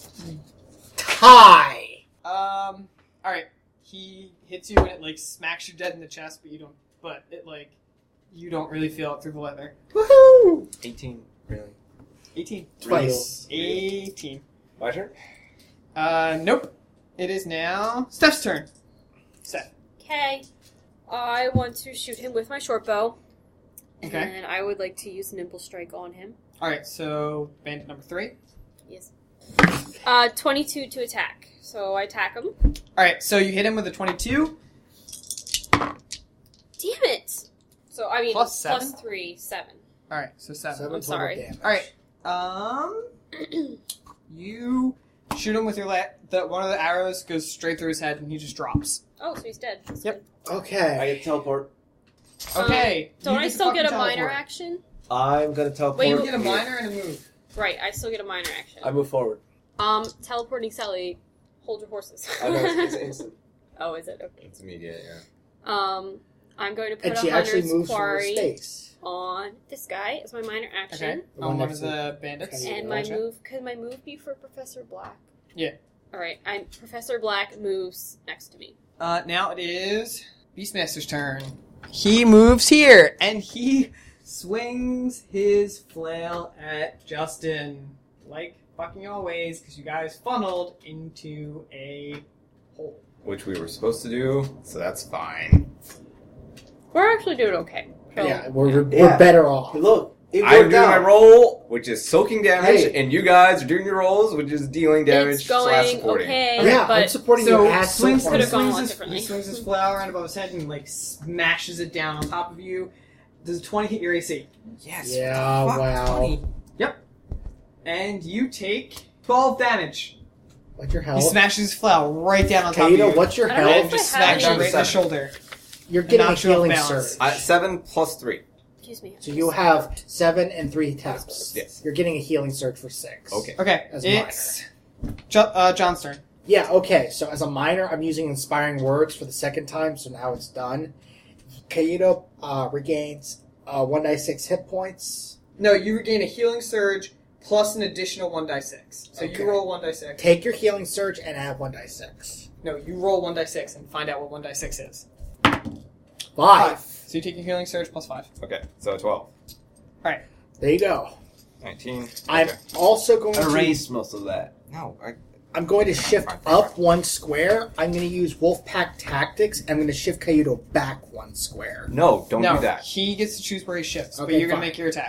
Tie. Um. All right. He hits you and it like smacks you dead in the chest, but you don't. But it like you don't really feel it through the leather. Woohoo! eighteen, really? Eighteen. Twice. Eighteen. My turn? Uh. Nope. It is now Steph's turn. Steph. Okay. I want to shoot him with my short bow. Okay. And I would like to use Nimble Strike on him. All right. So bandit number three. Yes. Uh, twenty-two to attack. So I attack him. All right. So you hit him with a twenty-two. Damn it! So, I mean, Plus seven? plus three, seven. All right. So seven. Seven I'm total sorry. damage. All right. Um. You shoot him with your la- the one of the arrows goes straight through his head and he just drops. Oh, so he's dead. That's Yep. good. Okay. I get to teleport. Okay. Don't you I to still get a fucking minor teleport. action? I'm gonna teleport. Wait, You get a minor and a move. Right, I still get a minor action. I move forward. Um, teleporting Sally, hold your horses. I know it's, it's instant. Oh, is it? Okay. It's immediate, yeah. Um, I'm going to put And a she actually hunter's moves from her quarry space. on this guy as my minor Okay. action. The On one one of next to- the bandits. Okay. And my Gotcha. move, could my move be for Professor Black? Yeah. Alright, I'm Professor Black moves next to me. Uh, now it is Beastmaster's turn. He moves here and he swings his flail at Justin, like fucking always, because you guys funneled into a hole. Which we were supposed to do, so that's fine. We're actually doing okay. So, Yeah, we're, we're Yeah. better off. Look, it I'm worked doing my out. roll, which is soaking damage, Hey. and you guys are doing your rolls, which is dealing damage It's slash going supporting. okay, Yeah, I'm but supporting So your ass so swings far. could have gone a swings lot his, differently. he swings his flail around above his head and like smashes it down on top of you. Does a twenty hit your A C? Yes. Yeah, fuck, wow. twenty. And you take twelve damage. What's your He health? smashes his flail right down on top Okay, you know, of you. what's your I don't know and health? if just I have smacks you any. right in the Seven. shoulder. You're getting a knocks you off healing balance. surge. Uh, seven plus three. Excuse me. So you have seven and three taps. Yes. You're getting a healing surge for six. Okay. Okay, As it's jo- uh, John's turn. Yeah, okay. So as a minor, I'm using inspiring words for the second time, so now it's done. Kaido uh, regains uh, one die six hit points. No, you regain a healing surge plus an additional one die six. So Okay. you roll one die six. Take your healing surge and add one die six. No, you roll one die six and find out what one die six is. Five. So you take your healing surge plus five. Okay, so twelve. There you go. nineteen. I'm Okay. also going to Erase most of that. No, I... I'm going to shift up one square. I'm going to use Wolfpack tactics. I'm going to shift Kaido back one square. No, don't no, do that. he gets to choose where he shifts, but Okay, you're going to fine. make your attack.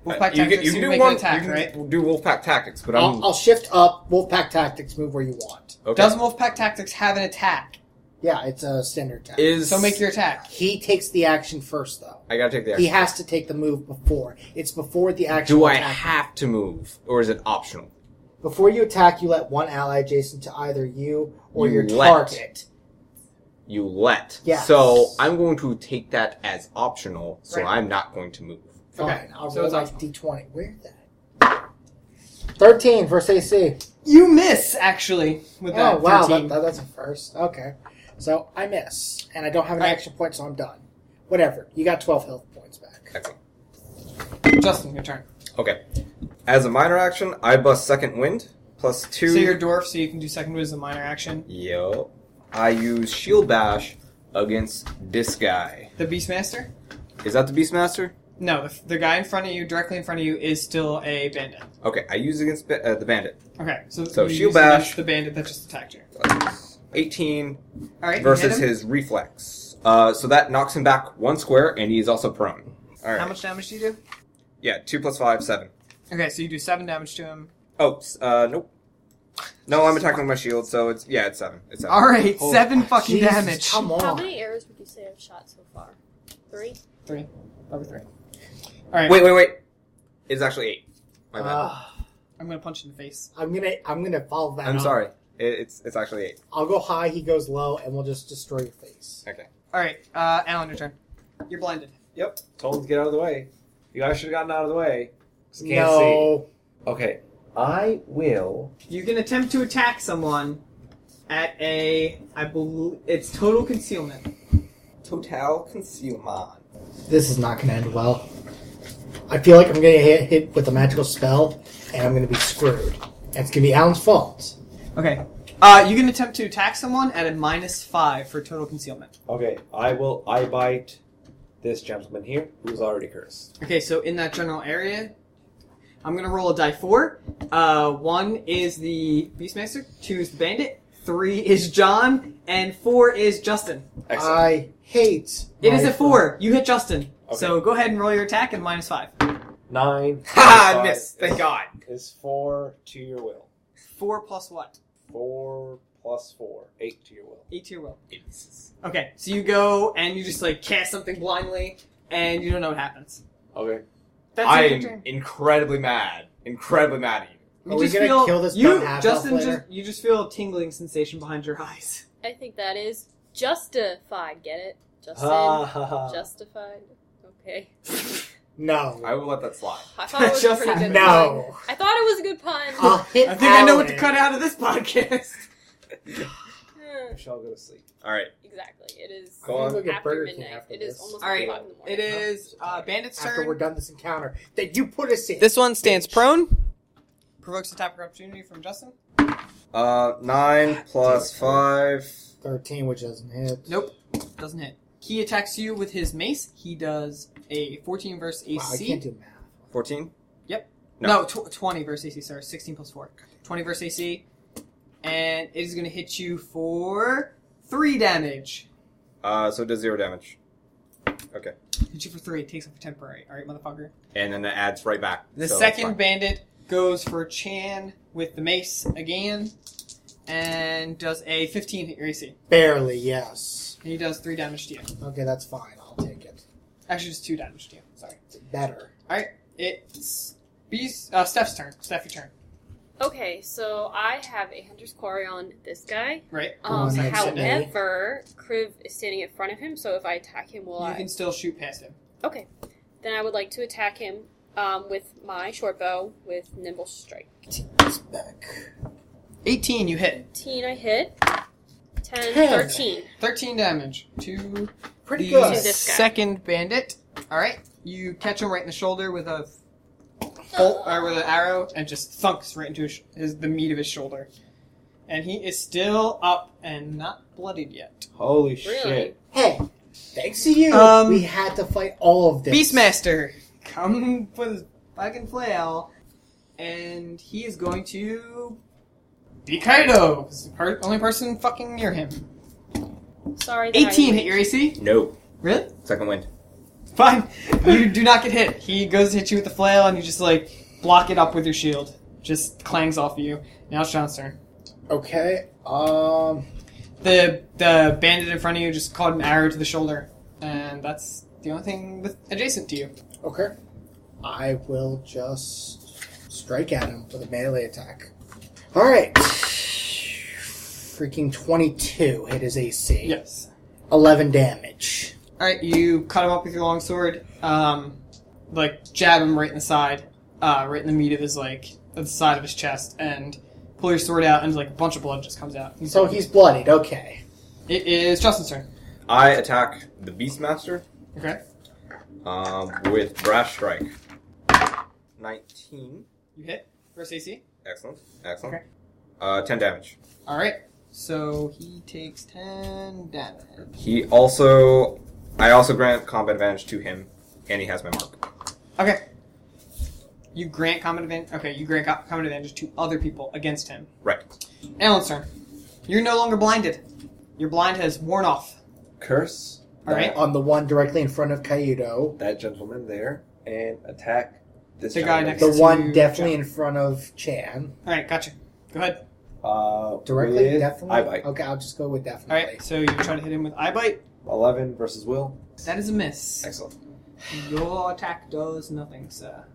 Wolfpack Uh, you tactics. can, you can do make one. an attack, you can right? do Wolfpack tactics, but I'm I'll, I'll shift up. Wolfpack tactics. Move where you want. okay. Does Wolfpack tactics have an attack? Yeah, it's a standard attack. Is So make your attack. He takes the action first, though. I gotta take the He action. has to take the move before. It's before the actual Do I attack. have to move, or is it optional? Before you attack, you let one ally adjacent to either you or You your let. target. You let. Yes. So I'm going to take that as optional. So Right. I'm not going to move. Fine, Okay, I'll so roll it's my optional. d twenty. Where's that? thirteen versus A C. You miss, actually, with that Oh, wow, thirteen. that, that, that's a first. Okay. So I miss, and I don't have an Alright. action point, so I'm done. Whatever. You got twelve health points back. Excellent. Justin, your turn. Okay. As a minor action, I bust second wind plus two. So you're a dwarf, so you can do second wind as a minor action. Yo. I use shield bash against this guy. The Beastmaster? Is that the Beastmaster? No, the, the guy in front of you, directly in front of you, is still a bandit. Okay, I use against ba- uh, the bandit. Okay, so, So you shield use bash. against the bandit that just attacked you. eighteen All right, versus you hit him. his reflex. Uh, so that knocks him back one square, and he's also prone. All right. How much damage do you do? Yeah, two plus five, seven. Okay, so you do seven damage to him. Oh, s- uh, nope. No, I'm attacking with my shield, so it's yeah, it's seven. It's seven. All right, Oh, seven fucking Jesus, damage. Come on. How many arrows would you say I've shot so far? Three? Three, probably three. All right, Wait, wait, wait. It's actually eight. My bad. Uh, I'm gonna punch you in the face. I'm gonna I'm gonna follow that I'm up. sorry. It, it's it's actually eight. I'll go high, he goes low, and we'll just destroy your face. Okay. All right, uh, Alan, your turn. You're blinded. Yep. Told him to get out of the way. You guys should have gotten out of the way. 'Cause I can't No. see. Okay. I will. You can attempt to attack someone at a, I believe, it's total concealment. Total concealment. This is not gonna end well. I feel like I'm gonna hit hit with a magical spell, and I'm gonna be screwed. And it's gonna be Alan's fault. Okay. Uh, you can attempt to attack someone at a minus five for total concealment. Okay. I will. I bite this gentleman here, who's already cursed. Okay, so in that general area, I'm gonna roll a die four. Uh, one is the Beastmaster, two is the Bandit, three is John, and four is Justin. Excellent. I hate. It is my a four. You hit Justin. Okay. So go ahead and roll your attack at minus five. Nine. Ha! five Miss. Thank God. Is four to your will. Four plus what? Four plus four. Eight to your will. Eight to your will. Okay, so you go and you just like cast something blindly, and you don't know what happens. Okay. That's I your am turn. incredibly mad. Incredibly mad at you. You Are we just gonna feel kill this you, dumb half-elf Justin. later? Just you just feel a tingling sensation behind your eyes. I think that is justified. Get it? Justin. Ha ha ha. Justified. Okay. No. I will let that slide. I thought it was a Just- pretty good no. pun. I thought it was a good pun. I'll hit I think I know what to Alan. cut out of this podcast. Hmm, We shall go to sleep. All right. exactly. It is Go on. Go get after Burger King midnight. after It is this. almost All right. one o'clock in the morning. It is uh, Bandit's After we're turn. done this encounter that you put us in. This one stands prone. Provokes attack of opportunity from Justin. Uh, nine plus five. thirteen, which doesn't hit. Nope, doesn't hit. He attacks you with his mace. He does a fourteen versus A C. Wow, I can't do math. Fourteen. No, No. tw- twenty versus A C. Sorry, sixteen plus four. Twenty versus A C, and it is going to hit you for three damage. Uh, so it does zero damage. Okay. Hit you for three. It takes off for temporary. All right, motherfucker. And then it adds right back. The so that's second fine. bandit goes for Chan with the mace again, and does a fifteen hit your A C. Barely, yes. And he does three damage to you. Okay, that's fine. I'll take it. Actually, just two damage to you. Sorry. It's better. All right, it's Beast. Uh, Steph's turn. Steph, your turn. Okay, so I have a Hunter's Quarry on this guy. Right. Um, Oh, next to me. however, Kriv is standing in front of him, so if I attack him, will You I? can still shoot past him. Okay. Then I would like to attack him um, with my short bow with Nimble Strike. It's back. eighteen, you hit. fifteen I hit. ten, Ten. thirteen. thirteen damage to Pretty the good. To this guy. second bandit. All right, you catch him right in the shoulder with a bolt or with an arrow, and just thunks right into his, his the meat of his shoulder. And he is still up and not bloodied yet. Holy Really? shit. Hey, thanks to you, Um, we had to fight all of this. Beastmaster, come with his fucking flail, and he is going to be Kaido. 'Cause the per- only person fucking near him. Sorry. that I- eighteen hit your A C. No. Really? Second wind. Fine. You do not get hit. He goes to hit you with the flail, and you just, like, block it up with your shield. Just clangs off of you. Now it's John's turn. Okay. Um. The the bandit in front of you just caught an arrow to the shoulder, and that's the only thing with adjacent to you. Okay. I will just strike at him with a melee attack. All right. Freaking twenty-two hit his A C. Yes. eleven damage. All right, you cut him up with your longsword, um, like jab him right in the side, uh, right in the meat of his like the side of his chest, and pull your sword out, and like a bunch of blood just comes out. He's So he's bloodied. Okay. It is Justin's turn. I attack the Beastmaster Okay. um, with Brash Strike. nineteen. You hit. First A C. Excellent. Excellent. Okay. Uh, ten damage. All right. So he takes ten damage. He also... I also grant combat advantage to him, and he has my mark. Okay. You grant combat advantage. Okay, you grant co- combat advantage to other people against him. Right. Alan's turn. You're no longer blinded. Your blind has worn off. Curse. All right. that- On the one directly in front of Kaiudo. That gentleman there, and attack this The guy gentleman. next The to one definitely John. in front of Chan. All right, gotcha. Go ahead. Uh, Directly, with definitely? eye bite. Okay, I'll just go with All definitely. right, so you try to hit him with eye bite. eleven versus Will. That is a miss. Excellent. Your attack does nothing, sir.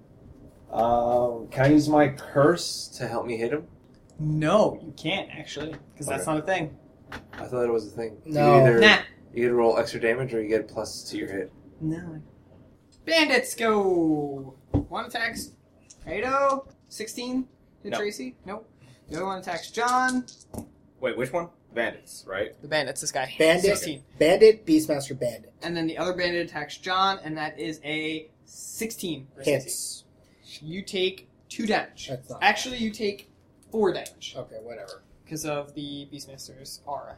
Um, can I use my curse to help me hit him? No, you can't actually, because that's Okay. not a thing. I thought it was a thing. No. You either Nah. you get roll extra damage or you get plus to your hit. No. Bandits go. One attacks Kaido. Sixteen. Hit No. Tracy. Nope. The other one attacks John. Wait, which one? Bandits, right? The bandits. This guy. Bandit. Sixteen. Bandit, Beastmaster, Bandit. And then the other bandit attacks John, and that is a sixteen. Hits. You take two damage. That's not- Actually, you take four damage Okay, whatever. because of the Beastmaster's aura.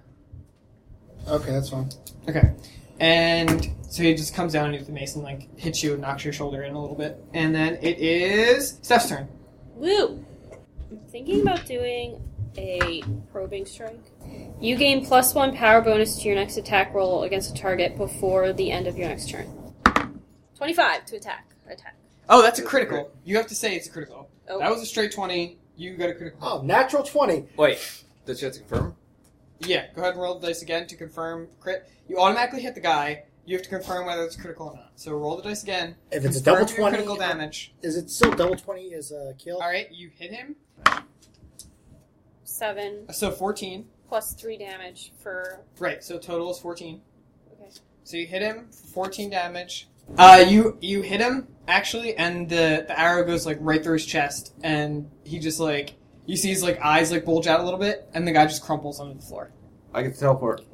Okay, that's fine. Okay. And so he just comes down underneath the mace and like hits you and knocks your shoulder in a little bit. And then it is Steph's turn. Woo! I'm thinking about doing a probing strike. You gain plus one power bonus to your next attack roll against a target before the end of your next turn. twenty-five to attack. Attack. Oh, that's a critical. You have to say it's a critical. Oh. That was a straight twenty. You got a critical. Oh, natural twenty. Wait, does you have to confirm? Yeah, go ahead and roll the dice again to confirm crit. You automatically hit the guy. You have to confirm whether it's critical or not. So roll the dice again. If it's a confirm double your twenty, critical damage. Is it still double twenty as a kill? All right, you hit him. Seven So fourteen. plus three damage for. Right. So total is fourteen. Okay. So you hit him for fourteen damage. Uh, you you hit him actually, and the the arrow goes like right through his chest, and he just like you see his like eyes like bulge out a little bit, and the guy just crumples onto the floor. I get to teleport.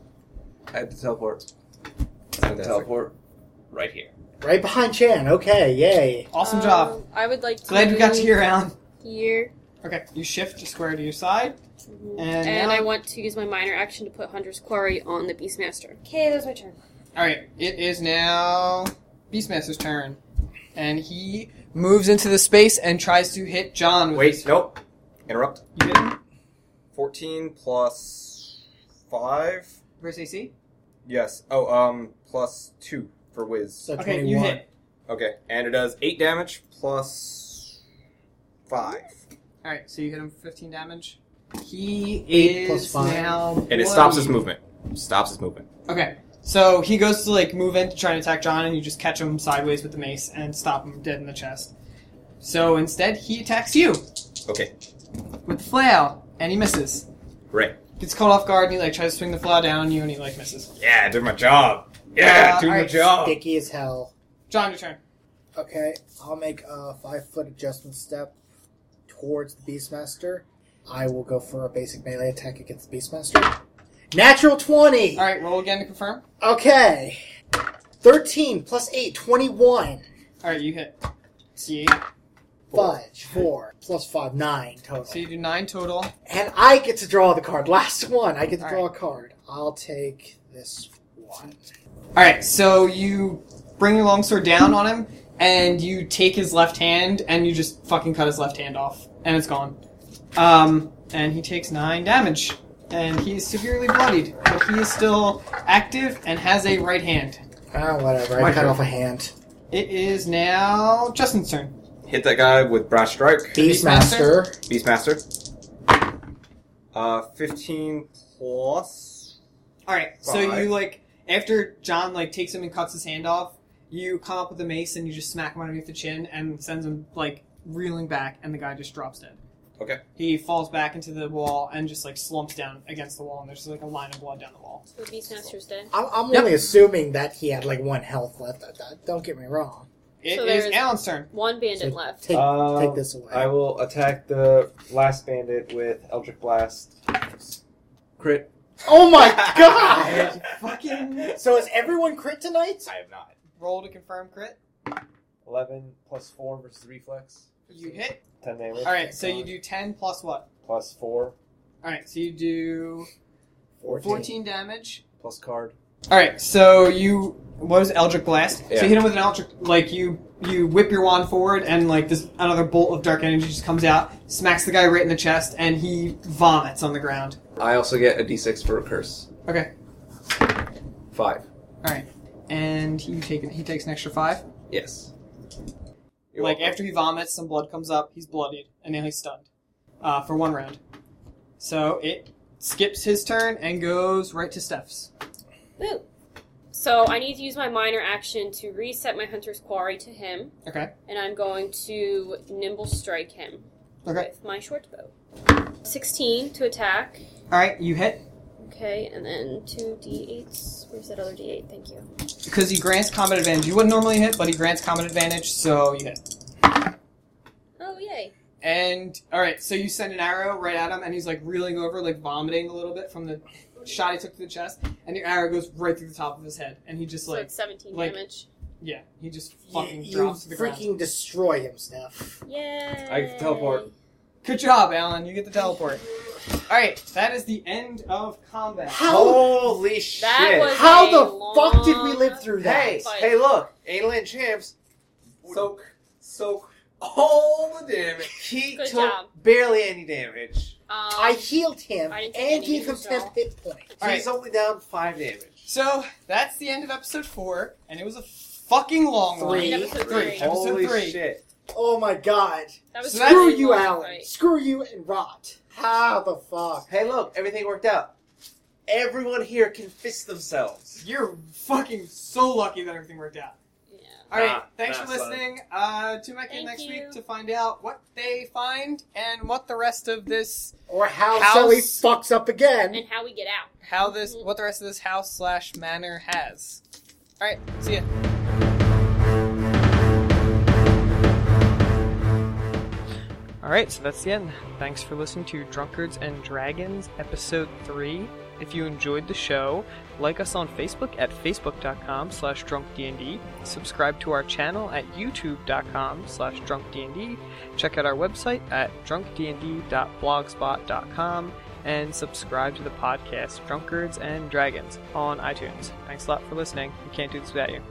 I had to teleport. I had to teleport right here. Right behind Chan. Okay, yay. Awesome Um, job. I would like to. Glad we got you here, Alan. Here. Okay, you shift to square to your side, and, And now- I want to use my minor action to put Hunter's Quarry on the Beastmaster. Okay, that was my turn. all right. It is now Beastmaster's turn, and he moves into the space and tries to hit John. With Wait, his- nope. Interrupt. You hit him. fourteen plus five? Versus A C. Yes. Oh, um, plus two for Wiz. So Okay, twenty-one. you hit. Okay, and it does eight damage plus five. All right, so you hit him for fifteen damage. He Eight is plus five. now. And it stops his bloodied. movement. Stops his movement. Okay, so he goes to like move in to try and attack John, and you just catch him sideways with the mace and stop him dead in the chest. So instead, he attacks you Okay, with the flail, and he misses. great. Gets caught off guard, and he like tries to swing the flail down on you, and he like misses. Yeah, do my job. Yeah, Uh, do my alright, job. Sticky as hell. John, your turn. Okay, I'll make a five foot adjustment step towards the Beastmaster. I will go for a basic melee attack against the Beastmaster. Natural twenty! All right, roll again to confirm. Okay. thirteen plus eight, twenty-one. All right, you hit. See, five, four, plus five, nine total. so you do nine total. And I get to draw the card. Last one, I get to All draw right. a card. I'll take this one. All right, so you bring your longsword down on him, and you take his left hand, and you just fucking cut his left hand off, and it's gone. Um, and he takes nine damage, and he is severely bloodied, but he is still active and has a right hand. Ah, whatever. I My cut turn. off a hand. It is now Justin's turn. Hit that guy with Brass Strike. Beastmaster. Beastmaster. Uh, fifteen plus. Alright, so Five. you, like, after John, like, takes him and cuts his hand off, you come up with a mace and you just smack him underneath the chin and sends him, like, reeling back, and the guy just drops dead. Okay. He falls back into the wall and just, like, slumps down against the wall, and there's, just, like, a line of blood down the wall. So Beastmaster's dead. I'm, I'm Yep. only assuming that he had like one health left. That- that- Don't get me wrong. It So is there's- Alan's turn. One bandit So left. Take, Uh, take this away. I will attack the last bandit with Eldritch Blast. Crit. Oh my god! Fucking So is everyone crit tonight? I have not. roll to confirm crit. eleven plus four versus reflex. You hit. ten damage. Alright, so you do ten plus what? Plus four. Alright, so you do fourteen damage. Plus card. Alright, so you... What was it? Eldritch Blast? So Yeah. you hit him with an Eldritch... Like, you you whip your wand forward, and, like, this another bolt of dark energy just comes out, smacks the guy right in the chest, and he vomits on the ground. I also get a d six for a curse. Okay, Five. alright. And he, take, he takes an extra five. Yes. You're Like, welcome. after he vomits, some blood comes up, he's bloodied, and now he's stunned. Uh, for one round. So it skips his turn and goes right to Steph's. Woo. So I need to use my minor action to reset my Hunter's Quarry to him, Okay. and I'm going to Nimble Strike him Okay. with my short bow. sixteen to attack. Alright, you hit. Okay, and then two d eights. Where's that other d eight? Thank you. Because he grants combat advantage. You wouldn't normally hit, but he grants combat advantage, so you hit. Oh, yay. And, alright, so you send an arrow right at him, and he's, like, reeling over, like, vomiting a little bit from the shot he took to the chest, and your arrow goes right through the top of his head, and he just, So like, it's seventeen like- damage. yeah, he just You, fucking you drops to the ground. freaking destroy him, Steph. Yay. I can teleport. Good job, Alan. You get the teleport. Alright, that is the end of combat. How? Holy shit! That was How a the fuck did we long live through that? Hey, fight. hey, look, Alien Champs. Soak, soak all the damage. He Good took job. barely any damage. Um, I healed him I didn't take and any gave him damage, ten so- hit points. All right. He's only down five damage. So, that's the end of episode four, and it was a fucking long one. Three. Episode Three. three. Episode Holy three. shit! Oh my god. That was So a Screw really you, long Alan. fight. Screw you and Rot. How the fuck? Hey, look, everything worked out. Everyone here can fist themselves. You're fucking so lucky that everything worked out. Yeah. Alright, Nah, thanks nah, for listening. Uh, tune back in Thank next you. week to find out what they find and what the rest of this Or how House- Sally fucks up again. And how we get out. how this what the rest of this house slash manor has. Alright, see ya. Alright, so that's the end. Thanks for listening to Drunkards and Dragons, Episode three. If you enjoyed the show, like us on Facebook at facebook.com slash drunkdnd, subscribe to our channel at youtube.com slash drunkdnd, check out our website at drunkdnd dot blogspot dot com, and subscribe to the podcast Drunkards and Dragons on iTunes. Thanks a lot for listening. We can't do this without you.